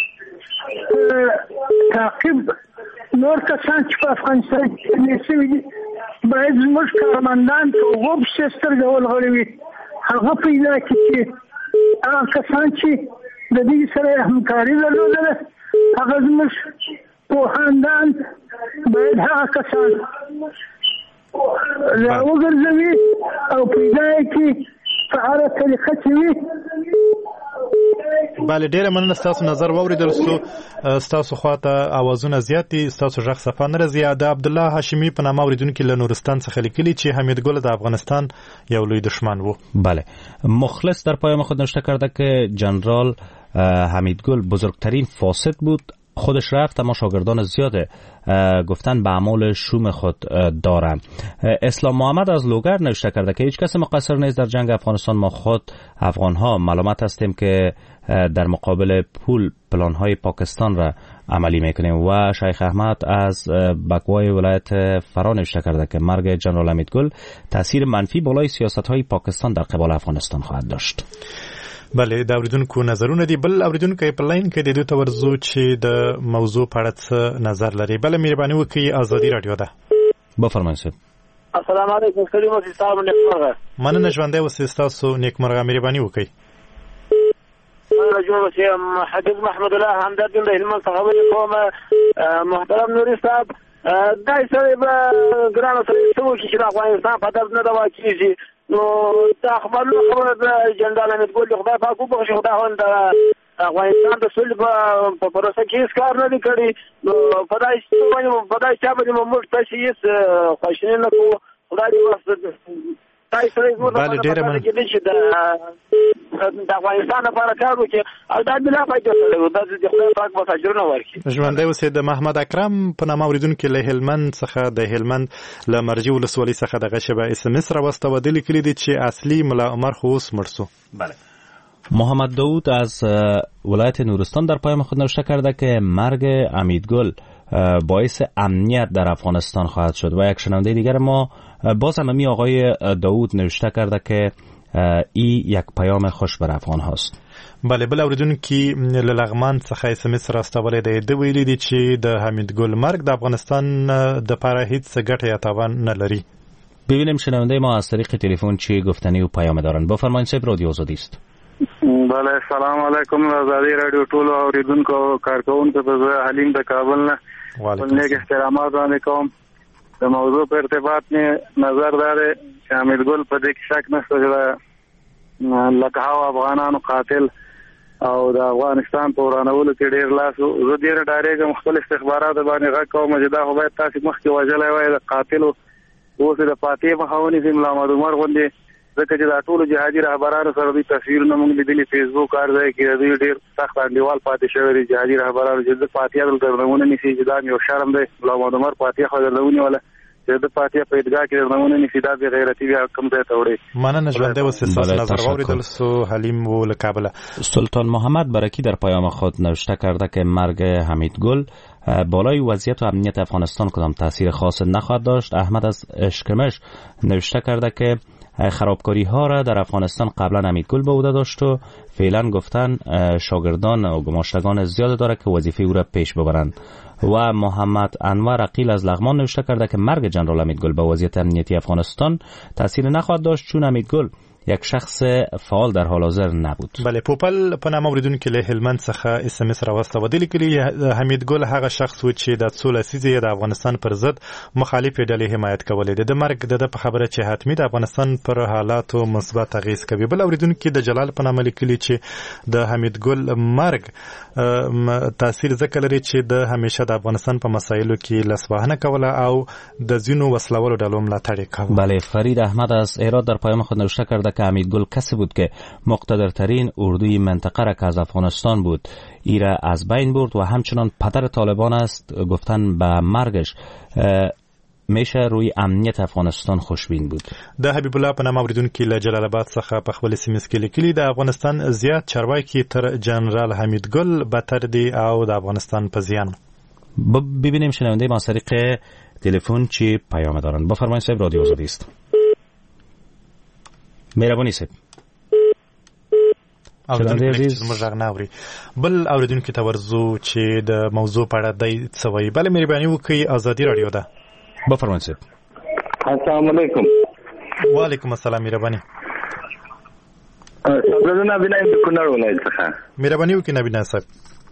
تعقیب نور کسان چې په افغانستان کې نشوي دي باید زموږ کارمندان په غوب سترګې ولغړي وي، هغه پیدا کړي چې هغه کسان چې د دې سره همکاري درلودله هغه زموږ پوهاندان باید هغه کسان راوګرځوي او پیدا کړي په هره طریقه چې وي. بله، ډیره مننه. ستاسو نظر واوریدل شو. ستاسو خواته اوازونه زیات دي، ستاسو غږ صفه نه راځي. د عبد الله هاشمي په نامه اوریدونکو له نورستان څخه لیکلي چې حمیدګل د افغانستان یو لوی دشمن و. بله. مخلص در پیام خود نوشته کرده که جنرال حمیدگل بزرگترین فاسد بود، خودش رفت، اما شاگردان زیاد گفتن به اعمال شوم خود دارند. اسلام محمد از لوگر نوشته کرده که هیچ کس مقصر نیست در جنگ افغانستان. ما خود افغان ها ملامت هستیم که در مقابل پول پلان های پاکستان را عملی میکنیم. و شیخ احمد از بکوای ولایت فرا نوشته کرده که مرگ جنرال حمیدگل تاثیر منفی بالای سیاست های پاکستان در قبال افغانستان خواهد داشت. بله، د اوریدونکو نظرونه دي. بل اوریدونکو په لاین کې د دوی ته ورزو چې د موضوع په اړه څه نظر لري. بل مهرباني وکړئ، ازادي رادیو ده. بفرمایئ صاحب. السلام علیکم. سلام او ستاسو نیکمرغه. مننه ژوندۍ اوسئ، ستاسو نیکمرغه. مهرباني وکړئ. جوړ شي حبیب محمد الله همدرد د هلمند څخه کوم. محترم نوري صاحب، دای سره به ګرانه سره څو چې د افغانستان په درد نه دوا کیږي. نو دا خبره د جنرال حمیدګل خدای پاک وبخښي، خداوند افغانستان د صلح په پروسه کې هیڅ کار نه دی کړی. نو خدای چا باندې موږ تاسو یې خوښنه نه کوو. خدای دې واسطه بله ډیره مننه چې د افغانستان لپاره کار وکړي او دا بلا فایده سره د خدای پاک په اجرونه ورکړي. ژوندۍ اوسئ. د محمد اکرم په نامه اوریدونکو له هلمند څخه د هلمند له مرجي ولسوالۍ څخه دغه شبه اس ام اس راوستو د لیکلي دي چې اصلي ملا عمر خو اوس مړ شو. بله. محمد داود از ولایت نورستان در پیام خود نوشته کرده که مرگ حمیدگل باعث امنیت در افغانستان خواهد شد. و یک شنونده دیگر ما باز هم آقای داود نوشته کرده که ای یک پیام خوش بر افغان هاست. بله، بل اوریدونکي له لغمان څخه اس ام اس راستولی دی. د ویلي دي چې د حمیدګل مرګ د افغانستان د لپاره هیڅ ګټه یا تاوان نه لري. ببینیم شنونده ما از طریق تلفن چی گفتنی و پیام دارن. بفرمایید صاحب، رادیو آزادی است. بله، سلام علیکم. آزادی رادیو ټول اوریدونکو کارکونکو ته حلیم د کابل نه نیک احترامات باندې کوم. د موضوع په ارتباط نه نظر داره چې حمیدګل په دې کې شک نشته چې لکه هغه افغانانو قاتل او د افغانستان په ورانولو کې ډیر لاس. زه ډیر ډارېږم خپل استخبارات باندې غږ کوم چې دا خو باید تاسو مخکې وژلی وای د قاتل اوس د فاتح مخاوني سي ملا محمد عمر غوندې، ځکه چې دا ټول جهادي رهبرانو سره دوی تصویرونه موږ لیدلي فیسبوک هر ځای کې دوی ډیر سخت انډیوال پاتې شوی دي جهادي رهبرانو چې د فاتح دلته درنونه نیسي چې دا یو شرم دی. ملا محمد عمر فاتح خو درنونی ولا چې د فاتح په ادعا کې درنونه نیسي، دا به غیرتی بیا کم ځای ته وړي. مننه ژوندۍ اوسئ. ستاسو نظر واوریدل سو حلیم و له کابل. سلطان محمد برکی در پیام خود نوشته کرده که مرگ حمیدگل بالای وضعیت و امنیت افغانستان کدام تاثیر خاص نخواهد داشت. احمد از اشکمش نوشته کرده که خرابکاری ها را در افغانستان قبلا حمیدگل به عهده داشت و فعلا گفتن شاگردان و گماشتگان زیاد داره که وظیفه او را پیش ببرند. و محمد انور عقیل از لغمان نوشته کرده که مرگ جنرال حمیدگل به وضعیت امنیتی افغانستان تاثیر نخواهد داشت چون حمیدگل یک شخص فعال در حال حاضر نبود. بله، پوپل په نامه اوریدونکو له هلمند څخه اس ام اس راوستو د لیکلي حمیدګل هغه شخص و چې د څو لسیزې د افغانستان پر ضد مخالفې ډلې حمایت کولې. د مرګ د په خبره چې حتمی د افغانستان پر حالاتو مثبت اغیز کوي. بل اوریدونکو د جلال په نامه لیکلي چې د حمیدګل مرګ تاثیر ځکه لري چې د همیشه د افغانستان په مسایلو کې لاسوهنه کوله او د ځینو وسلوالو ډلو ملاتړ کوي. بله، فرید احمد از هرات در پیام خود نوشته کرده که حمیدگل کسی بود که مقتدرترین اردوی منطقه را که از افغانستان بود ایره از بین برد و همچنان پدر طالبان است. گفتن به مرگش میشه روی امنیت افغانستان خوشبین بود. د حبیب الله په نامه اوریدونکو له جلال آباد څخه په خپل سیمه کې لیکلي د افغانستان زیات چارواکي تر جنرال حمیدګل بدتر دي او د افغانستان په زیان. ببینیم شنونده ما از طریق تلفن چی پیام دارن. بفرمایید صاحب، رادیو آزادی است. مهرباني صاحب. بل اوریدونکو ته ورزو چې د موضوع په اړه د څه وایي. بل مهرباني وکړئ، ازادي رادیو ده. بفرمایید صاحب. السلام علیکم. وعلیکم السلام. مهرباني. صدرنا بنا د کونړ ولایت څخه. مهرباني وکړئ نبینا صاحب.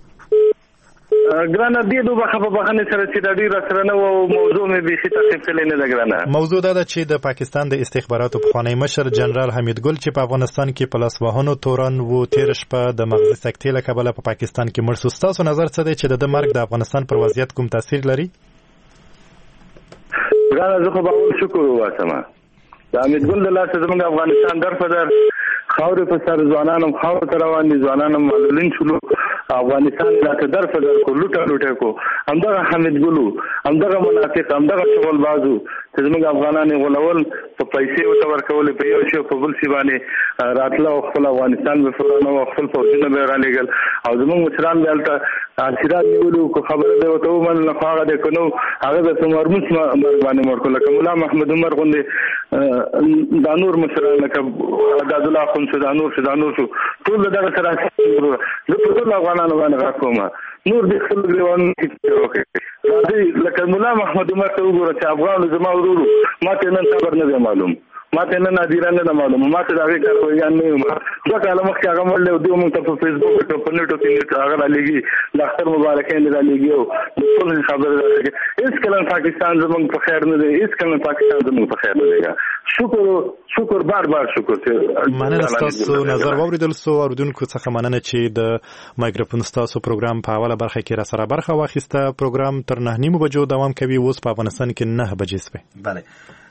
ګرانه دې دوه خبرونه سره چې د ډیر سره نو موضوع مې به څه تفصیل نه لګرانه. موضوع دا ده چې د پاکستان د استخباراتو پخوانی مشر جنرال حمیدګل چې په افغانستان کې په لاس وهنو تورن و تیر شپه د مغزي سکتې له کبله په پاکستان کې مړ شو. تاسو نظر څه دی چې د مرګ د افغانستان پر وضعیت کوم تاثیر لري؟ ګرانه زه خو به شکر وباسم. د حمیدګل د لاسه زموږ افغانستان در په در خاورې په سر ځوانانو خاورې ته روان دي، ځوانانو معلولین شولو افغانستان راته درف درکو لوټه کو همدغه حمید ګلو همدغه منافق همدغه شغل بازو چې زموږ افغانان غولول په پیسې او تور کول په یو شی په بل سی باندې راتله او خپل افغانستان په فرانو او خپل فوجونه به را لګل او زموږ مشران دلته سیرات نیولو کو خبره ده او ته من نه خاغه ده کنو هغه د مرموس باندې مرکو لکه مولا محمد عمر غوندې د نور مشران لکه عبد الله خون سودانور شو ټول دغه سره د ټول افغانانو باندې راکوم نور د خپل ګریوان کې راځي لکه مولا محمد عمر ته وګوره چې افغان زما ورور ما ته نن خبر نه معلوم ما ته نه نادرانه نه معلوم ما ته دا کاروان نه ما دا کله مخکې هغه مړ له دوه مونږ په فیسبوک او په نیټو کې هغه لګي د اختر مبارکین دا لګي او د ټول خبره راځي هیڅ کله پاکستان زموږ په خیر نه دی هیڅ کله پاکستان زموږ په خیر نه دی شکر بار شکر چې مننه تاسو نظر واوریدل سو اوردونکو څخه مننه چې د مایکروفون تاسو پروګرام په اوله برخه کې را سره برخه واخیسته پروګرام تر 9:30 بجو دوام کوي اوس په افغانستان کې 9 بجې سپه بله